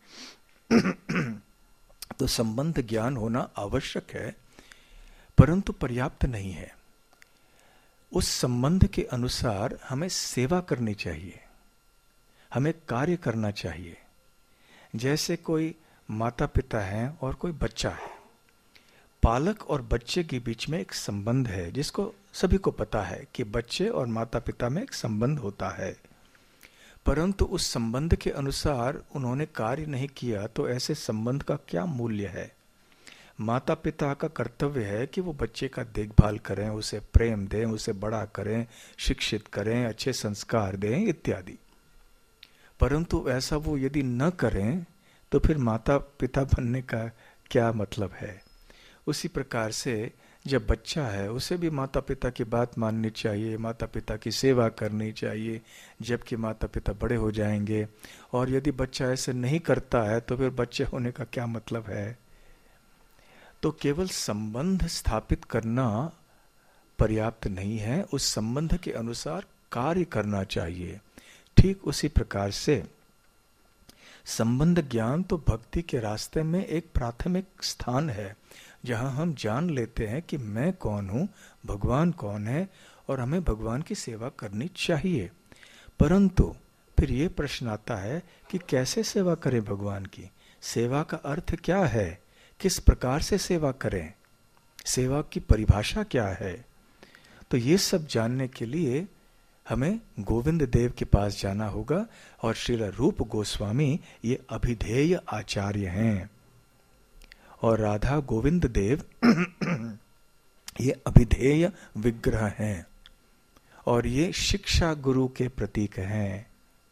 तो संबंध ज्ञान होना आवश्यक है परंतु पर्याप्त नहीं है। उस संबंध के अनुसार हमें सेवा करनी चाहिए, हमें कार्य करना चाहिए। जैसे कोई माता पिता है और कोई बच्चा है, पालक और बच्चे के बीच में एक संबंध है जिसको सभी को पता है कि बच्चे और माता पिता में एक संबंध होता है, परंतु उस संबंध के अनुसार उन्होंने कार्य नहीं किया तो ऐसे संबंध का क्या मूल्य है? माता पिता का कर्तव्य है कि वो बच्चे का देखभाल करें, उसे प्रेम दें, उसे बड़ा करें, शिक्षित करें, अच्छे संस्कार दें इत्यादि। परंतु ऐसा वो यदि न करें तो फिर माता पिता बनने का क्या मतलब है? उसी प्रकार से जब बच्चा है उसे भी माता पिता की बात माननी चाहिए, माता पिता की सेवा करनी चाहिए, जबकि माता पिता बड़े हो जाएंगे। और यदि बच्चा ऐसे नहीं करता है तो फिर बच्चे होने का क्या मतलब है? तो केवल संबंध स्थापित करना पर्याप्त नहीं है, उस संबंध के अनुसार कार्य करना चाहिए। ठीक उसी प्रकार से संबंध ज्ञान तो भक्ति के रास्ते में एक प्राथमिक स्थान है, जहां हम जान लेते हैं कि मैं कौन हूं, भगवान कौन है और हमें भगवान की सेवा करनी चाहिए। परंतु फिर ये प्रश्न आता है कि कैसे सेवा करें भगवान की? सेवा का अर्थ क्या है? किस प्रकार से सेवा करें? सेवा की परिभाषा क्या है? तो ये सब जानने के लिए हमें गोविंद देव के पास जाना होगा। और श्रील रूप गोस्वामी ये अभिधेय आचार्य हैं और राधा गोविंद देव ये अभिधेय विग्रह हैं और ये शिक्षा गुरु के प्रतीक हैं।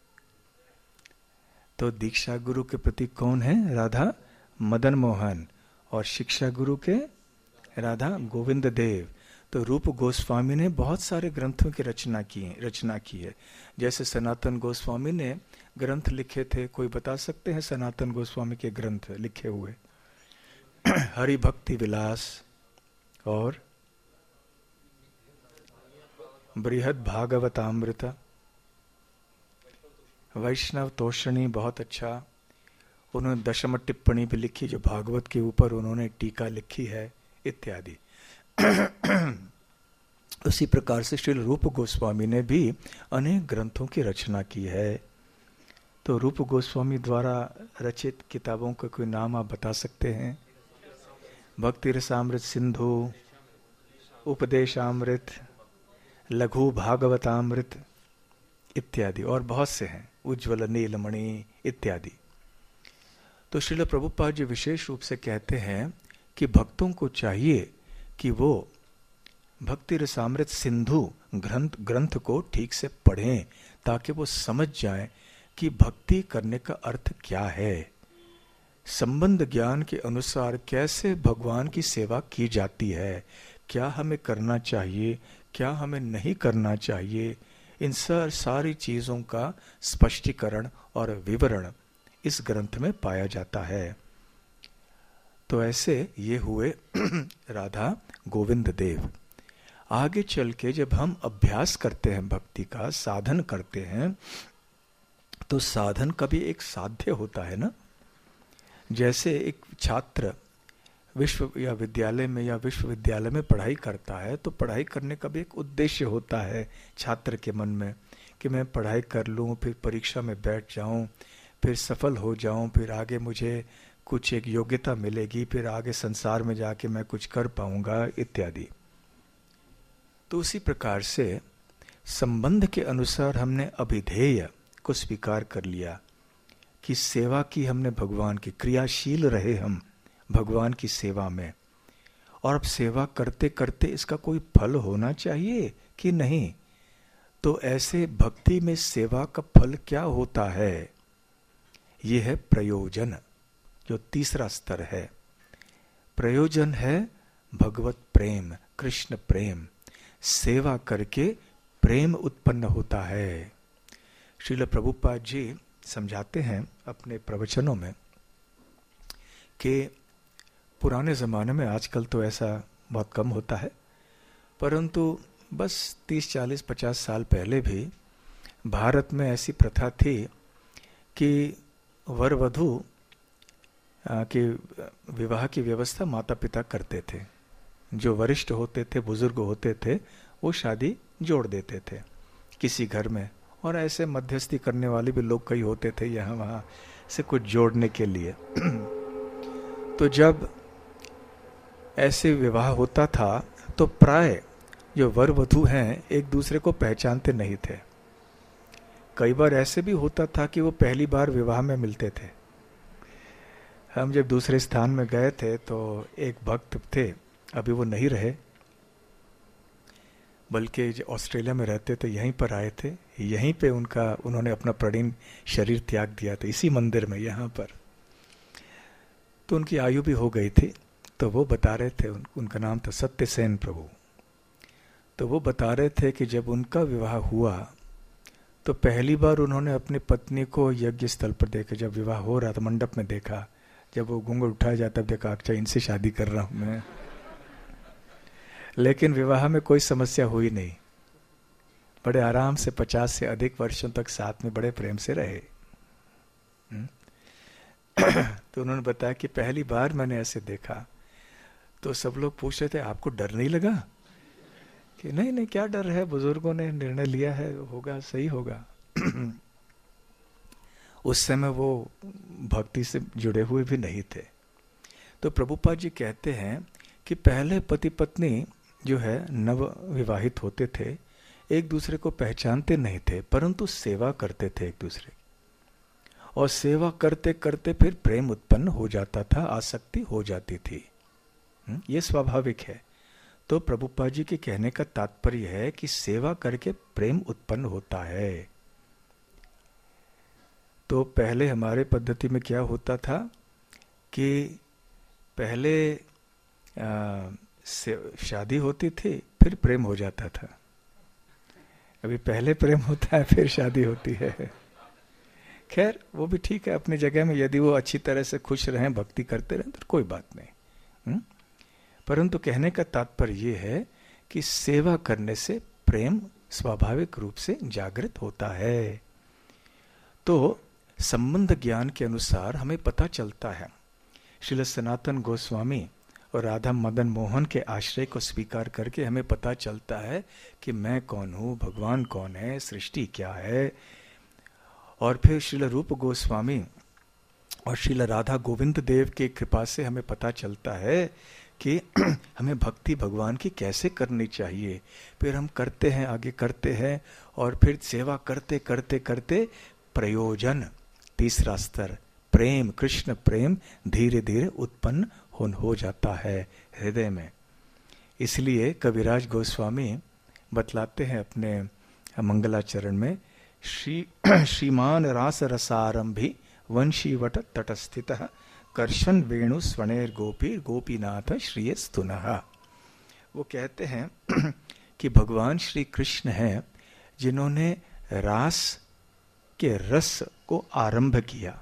तो दीक्षा गुरु के प्रतीक कौन है? राधा मदन मोहन। और शिक्षा गुरु के राधा गोविंद देव। तो रूप गोस्वामी ने बहुत सारे ग्रंथों की रचना की रचना की है। जैसे सनातन गोस्वामी ने ग्रंथ लिखे थे, कोई बता सकते हैं सनातन गोस्वामी के ग्रंथ लिखे हुए? हरि भक्ति विलास और बृहद भागवतामृत, वैष्णव तोषणी बहुत अच्छा। उन्होंने दशम टिप्पणी भी लिखी जो भागवत के ऊपर उन्होंने टीका लिखी है इत्यादि। उसी प्रकार से श्री रूप गोस्वामी ने भी अनेक ग्रंथों की रचना की है। तो रूप गोस्वामी द्वारा रचित किताबों का कोई नाम आप बता सकते हैं? भक्ति रसामृत सिंधु, उपदेशामृत, लघु भागवतामृत इत्यादि और बहुत से हैं, उज्ज्वल नीलमणि इत्यादि। तो श्रील प्रभुपाद जी विशेष रूप से कहते हैं कि भक्तों को चाहिए कि वो भक्ति रसामृत सिंधु ग्रंथ ग्रंथ को ठीक से पढ़ें ताकि वो समझ जाएं कि भक्ति करने का अर्थ क्या है, संबंध ज्ञान के अनुसार कैसे भगवान की सेवा की जाती है, क्या हमें करना चाहिए, क्या हमें नहीं करना चाहिए। इन सर सारी चीजों का स्पष्टीकरण और विवरण इस ग्रंथ में पाया जाता है। तो ऐसे ये हुए राधा गोविंद देव। आगे चल के जब हम अभ्यास करते हैं भक्ति का, साधन करते हैं, तो साधन का भी एक साध्य होता है ना। जैसे एक छात्र विश्व या विद्यालय में या विश्वविद्यालय में पढ़ाई करता है तो पढ़ाई करने का भी एक उद्देश्य होता है छात्र के मन में कि मैं पढ़ाई कर लूँ, फिर परीक्षा में बैठ जाऊँ, फिर सफल हो जाऊं, फिर आगे मुझे कुछ एक योग्यता मिलेगी, फिर आगे संसार में जाके मैं कुछ कर पाऊंगा इत्यादि। तो उसी प्रकार से संबंध के अनुसार हमने अभिधेय को स्वीकार कर लिया कि सेवा की हमने भगवान की, क्रियाशील रहे हम भगवान की सेवा में। और अब सेवा करते करते इसका कोई फल होना चाहिए कि नहीं? तो ऐसे भक्ति में सेवा का फल क्या होता है? ये है प्रयोजन, जो तीसरा स्तर है। प्रयोजन है भगवत प्रेम, कृष्ण प्रेम। सेवा करके प्रेम उत्पन्न होता है। श्रील प्रभुपाद जी समझाते हैं अपने प्रवचनों में कि पुराने ज़माने में, आजकल तो ऐसा बहुत कम होता है, परंतु बस तीस चालीस पचास साल पहले भी भारत में ऐसी प्रथा थी कि वर वधू के विवाह की व्यवस्था माता पिता करते थे। जो वरिष्ठ होते थे, बुजुर्ग होते थे, वो शादी जोड़ देते थे किसी घर में, और ऐसे मध्यस्थी करने वाले भी लोग कई होते थे यहाँ वहाँ से कुछ जोड़ने के लिए। तो जब ऐसे विवाह होता था तो प्राय जो वर वधू हैं एक दूसरे को पहचानते नहीं थे। कई बार ऐसे भी होता था कि वो पहली बार विवाह में मिलते थे। हम जब दूसरे स्थान में गए थे तो एक भक्त थे, अभी वो नहीं रहे, बल्कि जो ऑस्ट्रेलिया में रहते थे यहीं पर आए थे, यहीं पे उनका उन्होंने अपना प्राणीन शरीर त्याग दिया था इसी मंदिर में यहाँ पर। तो उनकी आयु भी हो गई थी। तो वो बता रहे थे, उन, उनका नाम था सत्यसेन प्रभु। तो वो बता रहे थे कि जब उनका विवाह हुआ तो पहली बार उन्होंने अपनी पत्नी को यज्ञ स्थल पर देखा। जब विवाह हो रहा था मंडप में देखा, जब वो घूंघट उठाया जाता देखा, अच्छा इनसे शादी कर रहा हूं मैं। लेकिन विवाह में कोई समस्या हुई नहीं, बड़े आराम से पचास से अधिक वर्षों तक साथ में बड़े प्रेम से रहे। तो उन्होंने बताया कि पहली बार मैंने ऐसे देखा तो सब लोग पूछ रहे थे आपको डर नहीं लगा? कि नहीं नहीं क्या डर है, बुजुर्गों ने निर्णय लिया है, होगा, सही होगा। उस समय वो भक्ति से जुड़े हुए भी नहीं थे। तो प्रभुपाद जी कहते हैं कि पहले पति पत्नी जो है नव विवाहित होते थे, एक दूसरे को पहचानते नहीं थे, परंतु सेवा करते थे एक दूसरे की, और सेवा करते करते फिर प्रेम उत्पन्न हो जाता था, आसक्ति हो जाती थी। ये स्वाभाविक है। तो प्रभुपाद जी के कहने का तात्पर्य है कि सेवा करके प्रेम उत्पन्न होता है। तो पहले हमारे पद्धति में क्या होता था कि पहले आ, शादी होती थी, फिर प्रेम हो जाता था। अभी पहले प्रेम होता है फिर शादी होती है। खैर वो भी ठीक है अपनी जगह में, यदि वो अच्छी तरह से खुश रहें, भक्ति करते रहें तो कोई बात नहीं। हुँ? परंतु कहने का तात्पर्य ये है कि सेवा करने से प्रेम स्वाभाविक रूप से जागृत होता है। तो संबंध ज्ञान के अनुसार हमें पता चलता है, श्रील सनातन गोस्वामी और राधा मदन मोहन के आश्रय को स्वीकार करके हमें पता चलता है कि मैं कौन हूँ, भगवान कौन है, सृष्टि क्या है। और फिर श्रील रूप गोस्वामी और श्रील राधा गोविंद देव की कृपा से हमें पता चलता है कि हमें भक्ति भगवान की कैसे करनी चाहिए। फिर हम करते हैं, आगे करते हैं, और फिर सेवा करते करते करते प्रयोजन, तीसरा स्तर प्रेम, कृष्ण प्रेम धीरे धीरे उत्पन्न हो, हो जाता है हृदय में। इसलिए कविराज गोस्वामी बतलाते हैं अपने मंगलाचरण में, श्री श्रीमान रास रसारंभी वंशीवट तटस्थितः कर्षण वेणु स्वर्णेर गोपी गोपीनाथ श्रीय स्तुनः। वो कहते हैं कि भगवान श्री कृष्ण हैं जिन्होंने रास के रस को आरंभ किया।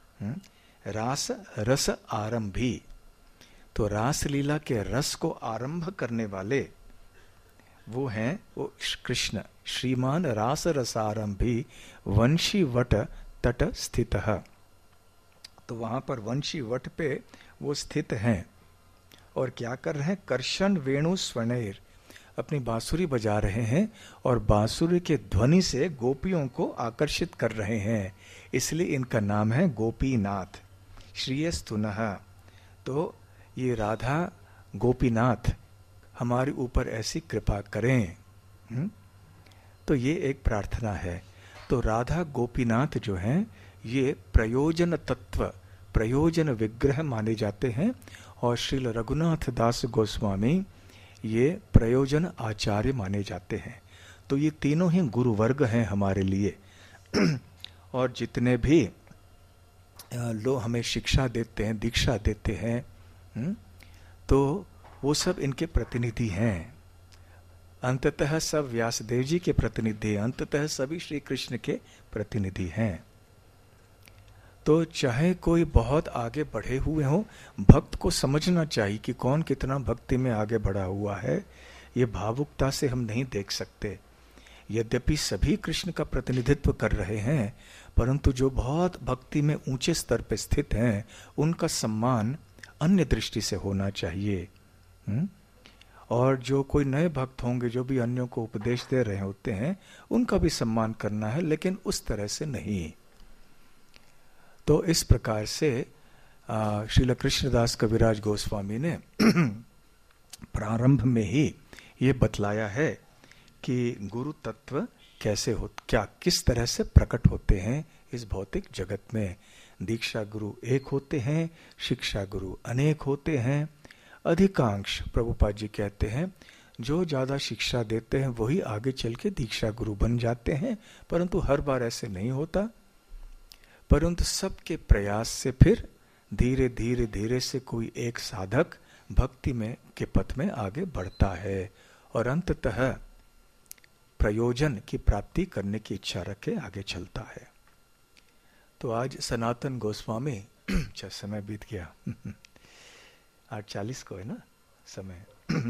रास रस आरंभी, तो रास लीला के रस को आरंभ करने वाले वो हैं वो कृष्ण। श्रीमान रास रसारंभी वंशी वट तट स्थित। तो वहां पर वंशी वट पे वो स्थित हैं और क्या कर रहे हैं? कर्षण वेणु स्वर्णेर, अपनी बांसुरी बजा रहे हैं और बांसुरी के ध्वनि से गोपियों को आकर्षित कर रहे हैं। इसलिए इनका नाम है गोपीनाथ श्रीय स्तुनः। तो ये राधा गोपीनाथ हमारे ऊपर ऐसी कृपा करें। हुँ? तो ये एक प्रार्थना है। तो राधा गोपीनाथ जो हैं ये प्रयोजन तत्व, प्रयोजन विग्रह माने जाते हैं, और श्रील रघुनाथ दास गोस्वामी ये प्रयोजन आचार्य माने जाते हैं। तो ये तीनों ही गुरु वर्ग हैं हमारे लिए। और जितने भी लोग हमें शिक्षा देते हैं, दीक्षा देते हैं, तो वो सब इनके प्रतिनिधि हैं। अंततः सब व्यासदेव जी के प्रतिनिधि, अंततः सभी श्री कृष्ण के प्रतिनिधि हैं। तो चाहे कोई बहुत आगे बढ़े हुए हो, भक्त को समझना चाहिए कि कौन कितना भक्ति में आगे बढ़ा हुआ है। ये भावुकता से हम नहीं देख सकते। यद्यपि सभी कृष्ण का प्रतिनिधित्व कर रहे हैं, परंतु जो बहुत भक्ति में ऊंचे स्तर पर स्थित हैं, उनका सम्मान अन्य दृष्टि से होना चाहिए। हुँ? और जो कोई नए भक्त होंगे, जो भी अन्यों को उपदेश दे रहे होते हैं, उनका भी सम्मान करना है, लेकिन उस तरह से नहीं। तो इस प्रकार से श्रील कृष्णदास कविराज गोस्वामी ने प्रारंभ में ही ये बतलाया है कि गुरु तत्व कैसे हो, क्या किस तरह से प्रकट होते हैं इस भौतिक जगत में। दीक्षा गुरु एक होते हैं, शिक्षा गुरु अनेक होते हैं। अधिकांश, प्रभुपाद जी कहते हैं, जो ज्यादा शिक्षा देते हैं वही आगे चल के दीक्षा गुरु बन जाते हैं, परंतु हर बार ऐसे नहीं होता। परंतु सबके प्रयास से फिर धीरे धीरे धीरे से कोई एक साधक भक्ति में के पथ में आगे बढ़ता है और अंततः प्रयोजन की प्राप्ति करने की इच्छा रखे आगे चलता है। तो आज सनातन गोस्वामी, अच्छा समय बीत गया, आठ चालीस को है ना समय।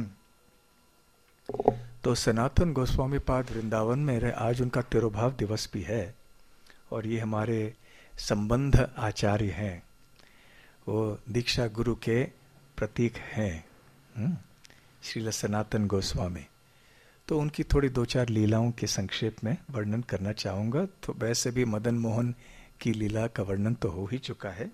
तो सनातन गोस्वामी पाद वृंदावन में रहे, आज उनका तिरुभाव दिवस भी है और ये हमारे संबंध आचार्य हैं, वो दीक्षा गुरु के प्रतीक हैं, श्रील सनातन गोस्वामी। तो उनकी थोड़ी दो चार लीलाओं के संक्षेप में वर्णन करना चाहूँगा। तो वैसे भी मदन मोहन की लीला का वर्णन तो हो ही चुका है।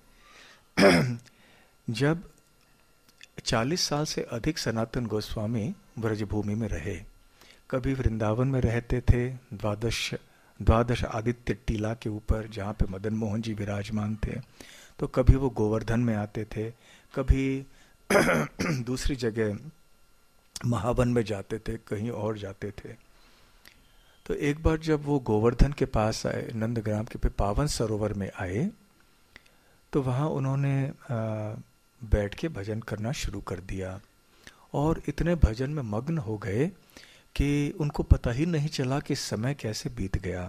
जब चालीस साल से अधिक सनातन गोस्वामी ब्रजभूमि में रहे, कभी वृंदावन में रहते थे, द्वादश द्वादश आदित्य टीला के ऊपर जहाँ पे मदन मोहन जी विराजमान थे, तो कभी वो गोवर्धन में आते थे, कभी दूसरी जगह महावन में जाते थे, कहीं और जाते थे। तो एक बार जब वो गोवर्धन के पास आए, नंदग्राम के पे पावन सरोवर में आए, तो वहाँ उन्होंने बैठ के भजन करना शुरू कर दिया और इतने भजन में मग्न हो गए कि उनको पता ही नहीं चला कि समय कैसे बीत गया।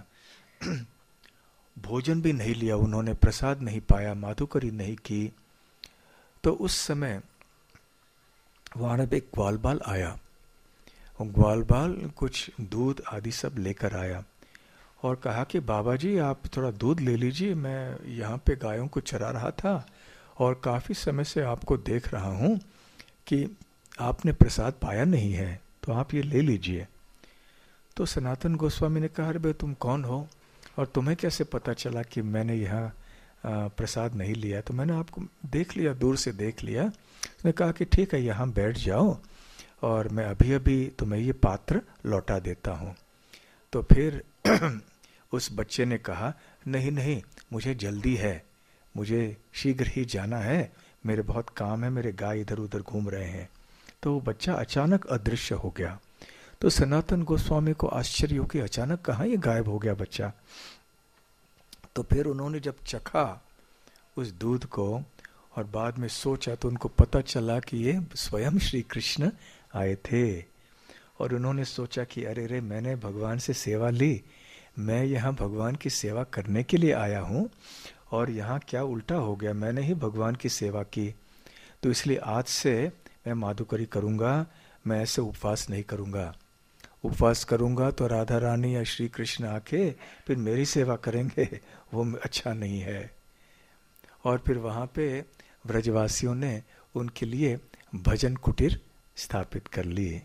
भोजन भी नहीं लिया उन्होंने, प्रसाद नहीं पाया, माधुकरी नहीं की। तो उस समय वहाँ पे एक ग्वालबाल आया, और ग्वालबाल कुछ दूध आदि सब लेकर आया और कहा कि बाबा जी आप थोड़ा दूध ले लीजिए, मैं यहाँ पे गायों को चरा रहा था और काफ़ी समय से आपको देख रहा हूँ कि आपने प्रसाद पाया नहीं है, तो आप ये ले लीजिए। तो सनातन गोस्वामी ने कहा, अरे भाई तुम कौन हो और तुम्हें कैसे पता चला कि मैंने यहाँ प्रसाद नहीं लिया? तो मैंने आपको देख लिया, दूर से देख लिया। उसने कहा कि ठीक है, यहाँ बैठ जाओ और मैं अभी अभी तुम्हें ये पात्र लौटा देता हूँ। तो फिर उस बच्चे ने कहा, नहीं नहीं मुझे जल्दी है, मुझे शीघ्र ही जाना है, मेरे बहुत काम है, मेरे गाय इधर उधर घूम रहे हैं। तो वो बच्चा अचानक अदृश्य हो गया। तो सनातन गोस्वामी को आश्चर्य हो कि अचानक कहाँ ये गायब हो गया बच्चा। तो फिर उन्होंने जब चखा उस दूध को और बाद में सोचा, तो उनको पता चला कि ये स्वयं श्री कृष्ण आए थे। और उन्होंने सोचा कि अरे रे, मैंने भगवान से सेवा ली, मैं यहाँ भगवान की सेवा करने के लिए आया हूँ और यहाँ क्या उल्टा हो गया, मैंने ही भगवान की सेवा की। तो इसलिए आज से मैं माधुकरी करूँगा, मैं ऐसे उपवास नहीं करूँगा। उपवास करूँगा तो राधा रानी या श्री कृष्ण आके फिर मेरी सेवा करेंगे, वो अच्छा नहीं है। और फिर वहाँ पे ब्रजवासियों ने उनके लिए भजन कुटीर स्थापित कर लिए।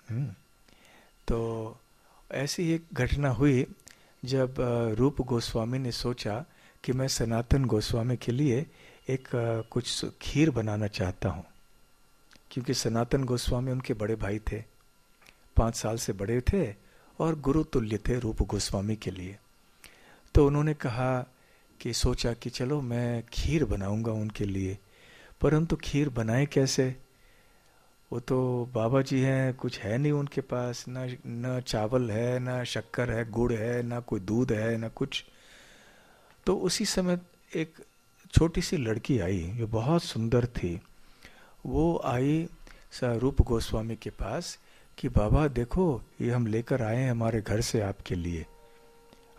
तो ऐसी एक घटना हुई जब रूप गोस्वामी ने सोचा कि मैं सनातन गोस्वामी के लिए एक कुछ खीर बनाना चाहता हूँ, क्योंकि सनातन गोस्वामी उनके बड़े भाई थे, पाँच साल से बड़े थे और गुरु तुल्य थे रूप गोस्वामी के लिए। तो उन्होंने कहा कि सोचा कि चलो मैं खीर बनाऊंगा उनके लिए, परंतु खीर बनाए कैसे, वो तो बाबा जी हैं, कुछ है नहीं उनके पास, ना ना चावल है, ना शक्कर है, गुड़ है, ना कोई दूध है, ना कुछ। तो उसी समय एक छोटी सी लड़की आई जो बहुत सुंदर थी। वो आई रूप गोस्वामी के पास कि बाबा देखो, ये हम लेकर आए हैं हमारे घर से आपके लिए,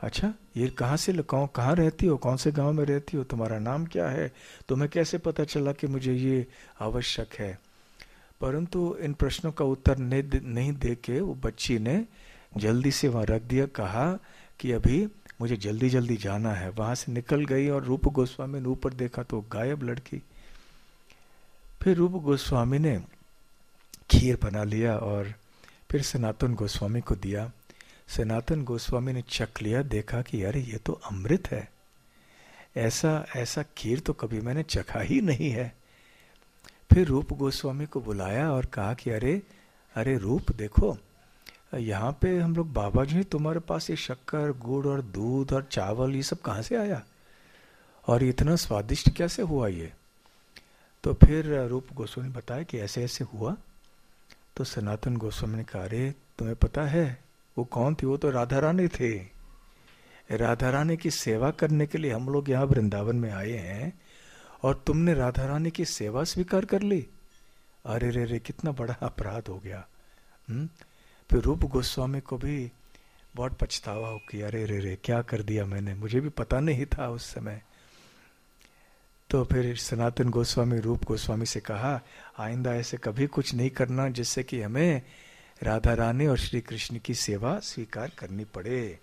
अच्छा, ये कहाँ से कौन कहाँ रहती हो, कौन से गांव में रहती हो, तुम्हारा नाम क्या है, तुम्हें कैसे पता चला कि मुझे ये आवश्यक है। परंतु इन प्रश्नों का उत्तर नहीं नहीं दे के वो बच्ची ने जल्दी से वहाँ रख दिया, कहा कि अभी मुझे जल्दी जल्दी जाना है। वहाँ से निकल गई और रूप गोस्वामी ने ऊपर देखा तो गायब लड़की। फिर रूप गोस्वामी ने खीर बना लिया और फिर सनातन गोस्वामी को दिया। सनातन गोस्वामी ने चख लिया, देखा कि अरे ये तो अमृत है, ऐसा ऐसा खीर तो कभी मैंने चखा ही नहीं है। फिर रूप गोस्वामी को बुलाया और कहा कि अरे अरे रूप देखो, यहाँ पे हम लोग बाबा जी, तुम्हारे पास ये शक्कर गुड़ और दूध और चावल ये सब कहाँ से आया, और इतना स्वादिष्ट कैसे हुआ ये। तो फिर रूप गोस्वामी ने बताया कि ऐसे ऐसे हुआ। तो सनातन गोस्वामी ने कहा, अरे तुम्हें पता है वो कौन थी, वो तो राधा रानी थे। राधा रानी की सेवा करने के लिए हम लोग यहाँ वृंदावन में आए हैं और तुमने राधा रानी की सेवा स्वीकार कर ली। अरे रे रे, कितना बड़ा अपराध हो गया। हुँ? फिर रूप गोस्वामी को भी बहुत पछतावा हो कि अरे रे रे, क्या कर दिया मैंने, मुझे भी पता नहीं था उस समय। तो फिर सनातन गोस्वामी रूप गोस्वामी से कहा, आइंदा ऐसे कभी कुछ नहीं करना जिससे कि हमें राधा रानी और श्री कृष्ण की सेवा स्वीकार करनी पड़े।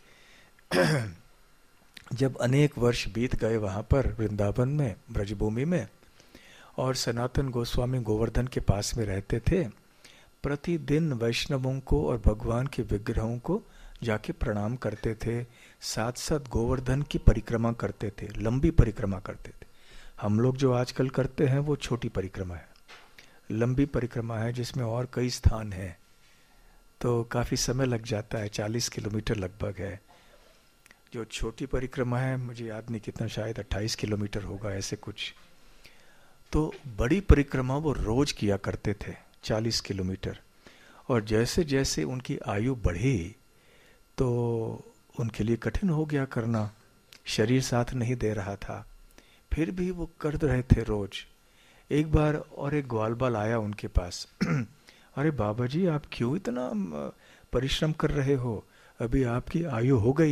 जब अनेक वर्ष बीत गए वहाँ पर वृंदावन में, ब्रजभूमि में, और सनातन गोस्वामी गोवर्धन के पास में रहते थे, प्रतिदिन वैष्णवों को और भगवान के विग्रहों को जाके प्रणाम करते थे, साथ साथ गोवर्धन की परिक्रमा करते थे, लंबी परिक्रमा करते थे। हम लोग जो आजकल करते हैं वो छोटी परिक्रमा है, लंबी परिक्रमा है जिसमें और कई स्थान हैं, तो काफ़ी समय लग जाता है, चालीस किलोमीटर लगभग है। जो छोटी परिक्रमा है मुझे याद नहीं कितना, शायद अट्ठाईस किलोमीटर होगा ऐसे कुछ। तो बड़ी परिक्रमा वो रोज किया करते थे, चालीस किलोमीटर। और जैसे जैसे उनकी आयु बढ़ी तो उनके लिए कठिन हो गया करना, शरीर साथ नहीं दे रहा था, फिर भी वो कर रहे थे रोज। एक बार और एक ग्वालबाल आया उनके पास, अरे बाबा जी आप क्यों इतना परिश्रम कर रहे हो, अभी आपकी आयु हो गई,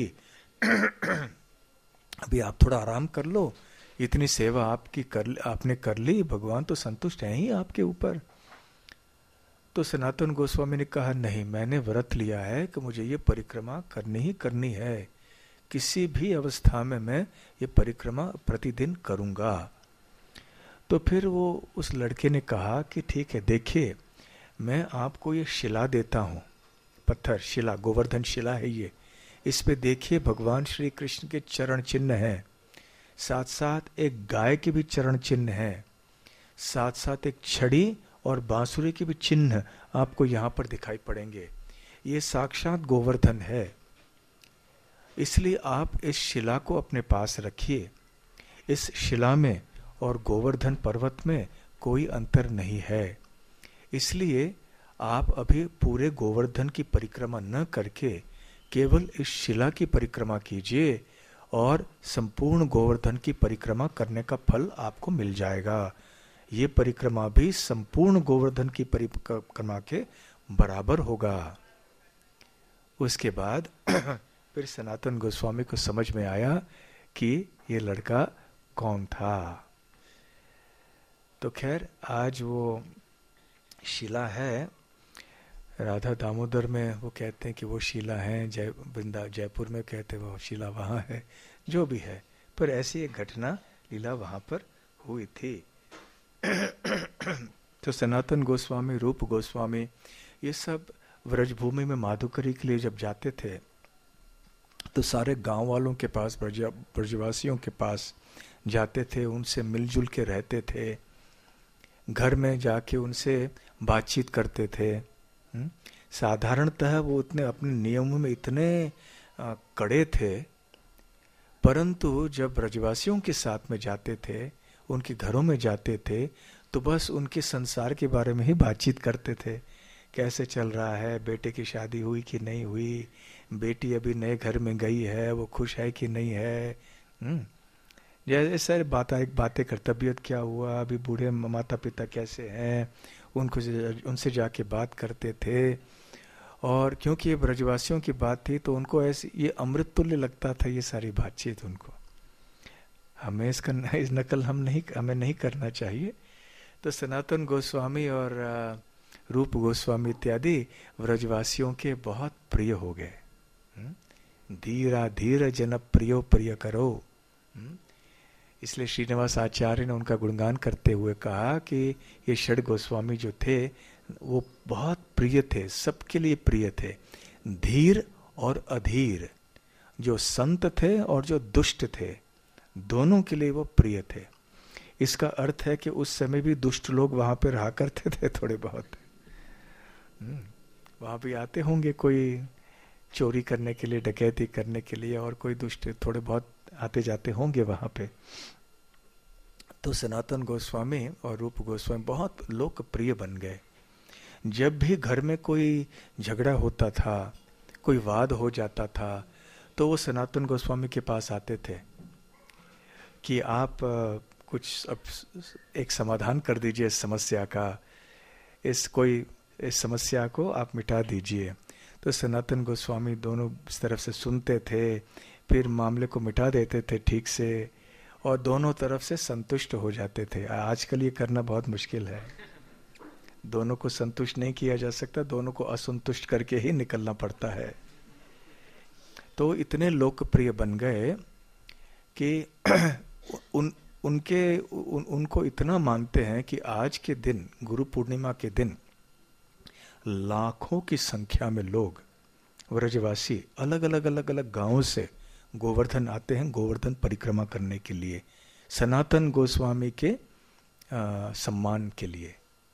अभी आप थोड़ा आराम कर लो, इतनी सेवा आपकी कर आपने कर ली, भगवान तो संतुष्ट हैं ही आपके ऊपर। तो सनातन गोस्वामी ने कहा, नहीं, मैंने व्रत लिया है कि मुझे ये परिक्रमा करनी ही करनी है, किसी भी अवस्था में मैं ये परिक्रमा प्रतिदिन करूंगा। तो फिर वो उस लड़के ने कहा कि ठीक है, देखिए मैं आपको ये शिला देता हूँ, पत्थर शिला, गोवर्धन शिला है ये, इस पे देखिए भगवान श्री कृष्ण के चरण चिन्ह हैं, साथ साथ एक गाय के भी चरण चिन्ह हैं, साथ साथ एक छड़ी और बांसुरी के भी चिन्ह आपको यहाँ पर दिखाई पड़ेंगे। ये साक्षात गोवर्धन है, इसलिए आप इस शिला को अपने पास रखिए। इस शिला में और गोवर्धन पर्वत में कोई अंतर नहीं है, इसलिए आप अभी पूरे गोवर्धन की परिक्रमा न करके केवल इस शिला की परिक्रमा कीजिए और संपूर्ण गोवर्धन की परिक्रमा करने का फल आपको मिल जाएगा। ये परिक्रमा भी संपूर्ण गोवर्धन की परिक्रमा के बराबर होगा। उसके बाद फिर सनातन गोस्वामी को समझ में आया कि ये लड़का कौन था। तो खैर आज वो शिला है, राधा दामोदर में वो कहते हैं कि वो शिला है, जय वृंदा जयपुर में कहते हैं वो शिला वहाँ है, जो भी है, पर ऐसी एक घटना लीला वहाँ पर हुई थी। तो सनातन गोस्वामी, रूप गोस्वामी, ये सब व्रजभूमि में माधुकरी के लिए जब जाते थे तो सारे गांव वालों के पास, ब्रजवासियों के पास जाते थे, उनसे मिलजुल के रहते थे, घर में जाके उनसे बातचीत करते थे। साधारणतः वो उतने अपने नियमों में इतने कड़े थे, परंतु जब ब्रजवासियों के साथ में जाते थे, उनके घरों में जाते थे, तो बस उनके संसार के बारे में ही बातचीत करते थे। कैसे चल रहा है, बेटे की शादी हुई कि नहीं हुई, बेटी अभी नए घर में गई है, वो खुश है कि नहीं है, जैसे सारे बातें एक बातें कर, तबीयत क्या हुआ, अभी बूढ़े माता पिता कैसे हैं, उनको उनसे जाके बात करते थे। और क्योंकि ये ब्रजवासियों की बात थी तो उनको ऐसे ये अमृत तुल्य लगता था ये सारी बातचीत उनको। हमें इसका इस नकल हम नहीं हमें नहीं करना चाहिए। तो सनातन गोस्वामी और रूप गोस्वामी इत्यादि व्रजवासियों के बहुत प्रिय हो गए। धीरा धीर जन प्रियो प्रिय करो। इसलिए श्रीनिवास आचार्य ने उनका गुणगान करते हुए कहा कि ये षड गोस्वामी जो थे वो बहुत प्रिय थे, सबके लिए प्रिय थे। धीर और अधीर, जो संत थे और जो दुष्ट थे, दोनों के लिए वो प्रिय थे। इसका अर्थ है कि उस समय भी दुष्ट लोग वहां पे रहा करते थे थोड़े बहुत। वहां भी आते होंगे कोई चोरी करने के लिए, डकैती करने के लिए, और कोई दुष्ट थोड़े बहुत आते जाते होंगे वहां पे। तो सनातन गोस्वामी और रूप गोस्वामी बहुत लोकप्रिय बन गए। जब भी घर में कोई झगड़ा होता था, कोई वाद हो जाता था, तो वो सनातन गोस्वामी के पास आते थे कि आप कुछ अब एक समाधान कर दीजिए इस समस्या का, इस कोई इस समस्या को आप मिटा दीजिए। तो सनातन गोस्वामी दोनों तरफ से सुनते थे, फिर मामले को मिटा देते थे ठीक से, और दोनों तरफ से संतुष्ट हो जाते थे। आजकल ये करना बहुत मुश्किल है, दोनों को संतुष्ट नहीं किया जा सकता, दोनों को असंतुष्ट करके ही निकलना पड़ता है। तो इतने लोकप्रिय बन गए कि उन उनके उन, उनको इतना मानते हैं कि आज के दिन, गुरु पूर्णिमा के दिन, लाखों की संख्या में लोग व्रजवासी अलग अलग अलग अलग गांवों से गोवर्धन आते हैं, गोवर्धन परिक्रमा करने के लिए, सनातन गोस्वामी के आ, सम्मान के लिए।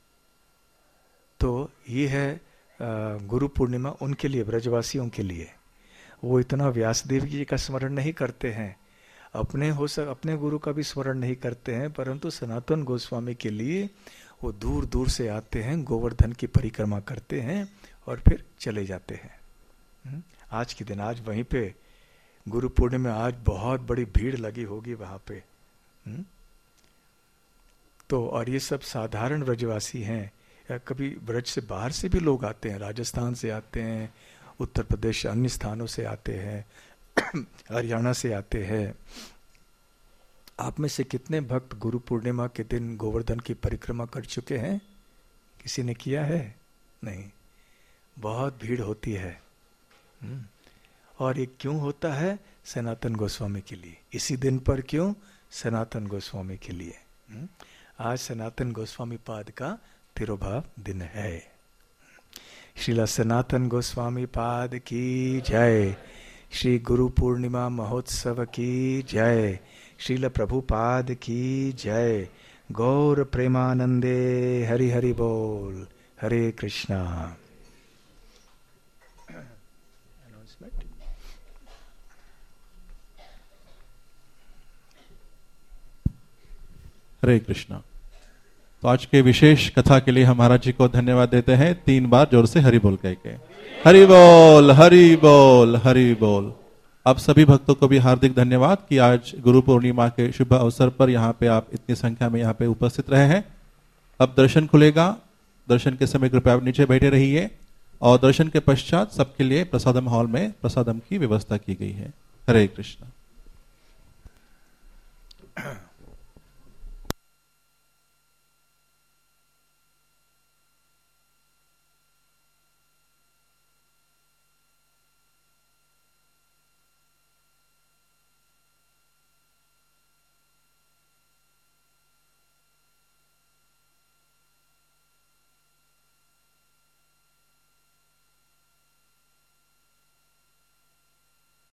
तो ये है आ, गुरु पूर्णिमा उनके लिए, ब्रजवासियों के लिए। वो इतना व्यासदेव जी का स्मरण नहीं करते हैं, अपने हो सक अपने गुरु का भी स्मरण नहीं करते हैं, परंतु सनातन गोस्वामी के लिए वो दूर दूर से आते हैं, गोवर्धन की परिक्रमा करते हैं और फिर चले जाते हैं। आज के दिन, आज वहीं पे गुरु पूर्णिमा, आज बहुत बड़ी भीड़ लगी होगी वहां पे। तो और ये सब साधारण ब्रजवासी हैं, या कभी ब्रज से बाहर से भी लोग आते हैं, राजस्थान से आते हैं, उत्तर प्रदेश अन्य स्थानों से आते हैं, हरियाणा से आते हैं। आप में से कितने भक्त गुरु पूर्णिमा के दिन गोवर्धन की परिक्रमा कर चुके हैं? किसी ने किया है? नहीं। बहुत भीड़ होती है। और ये क्यों होता है? सनातन गोस्वामी के लिए। इसी दिन पर क्यों? सनातन गोस्वामी के लिए। आज सनातन गोस्वामी पाद का तिरुभाव दिन है। श्रीला सनातन गोस्वामी पाद की जय। श्री गुरु पूर्णिमा महोत्सव की जय। श्रील प्रभुपाद की जय। गौर प्रेमानंदे हरि हरि बोल। हरे कृष्णा। हरे कृष्णा। तो आज के विशेष कथा के लिए हम महाराज जी को धन्यवाद देते हैं। तीन बार जोर से हरि बोल कह के। हरि बोल, हरि बोल, हरि बोल। आप सभी भक्तों को भी हार्दिक धन्यवाद कि आज गुरु पूर्णिमा के शुभ अवसर पर यहाँ पे आप इतनी संख्या में यहाँ पे उपस्थित रहे हैं। अब दर्शन खुलेगा। दर्शन के समय कृपया आप नीचे बैठे रहिए, और दर्शन के पश्चात सबके लिए प्रसादम हॉल में प्रसादम की व्यवस्था की गई है। हरे कृष्णा।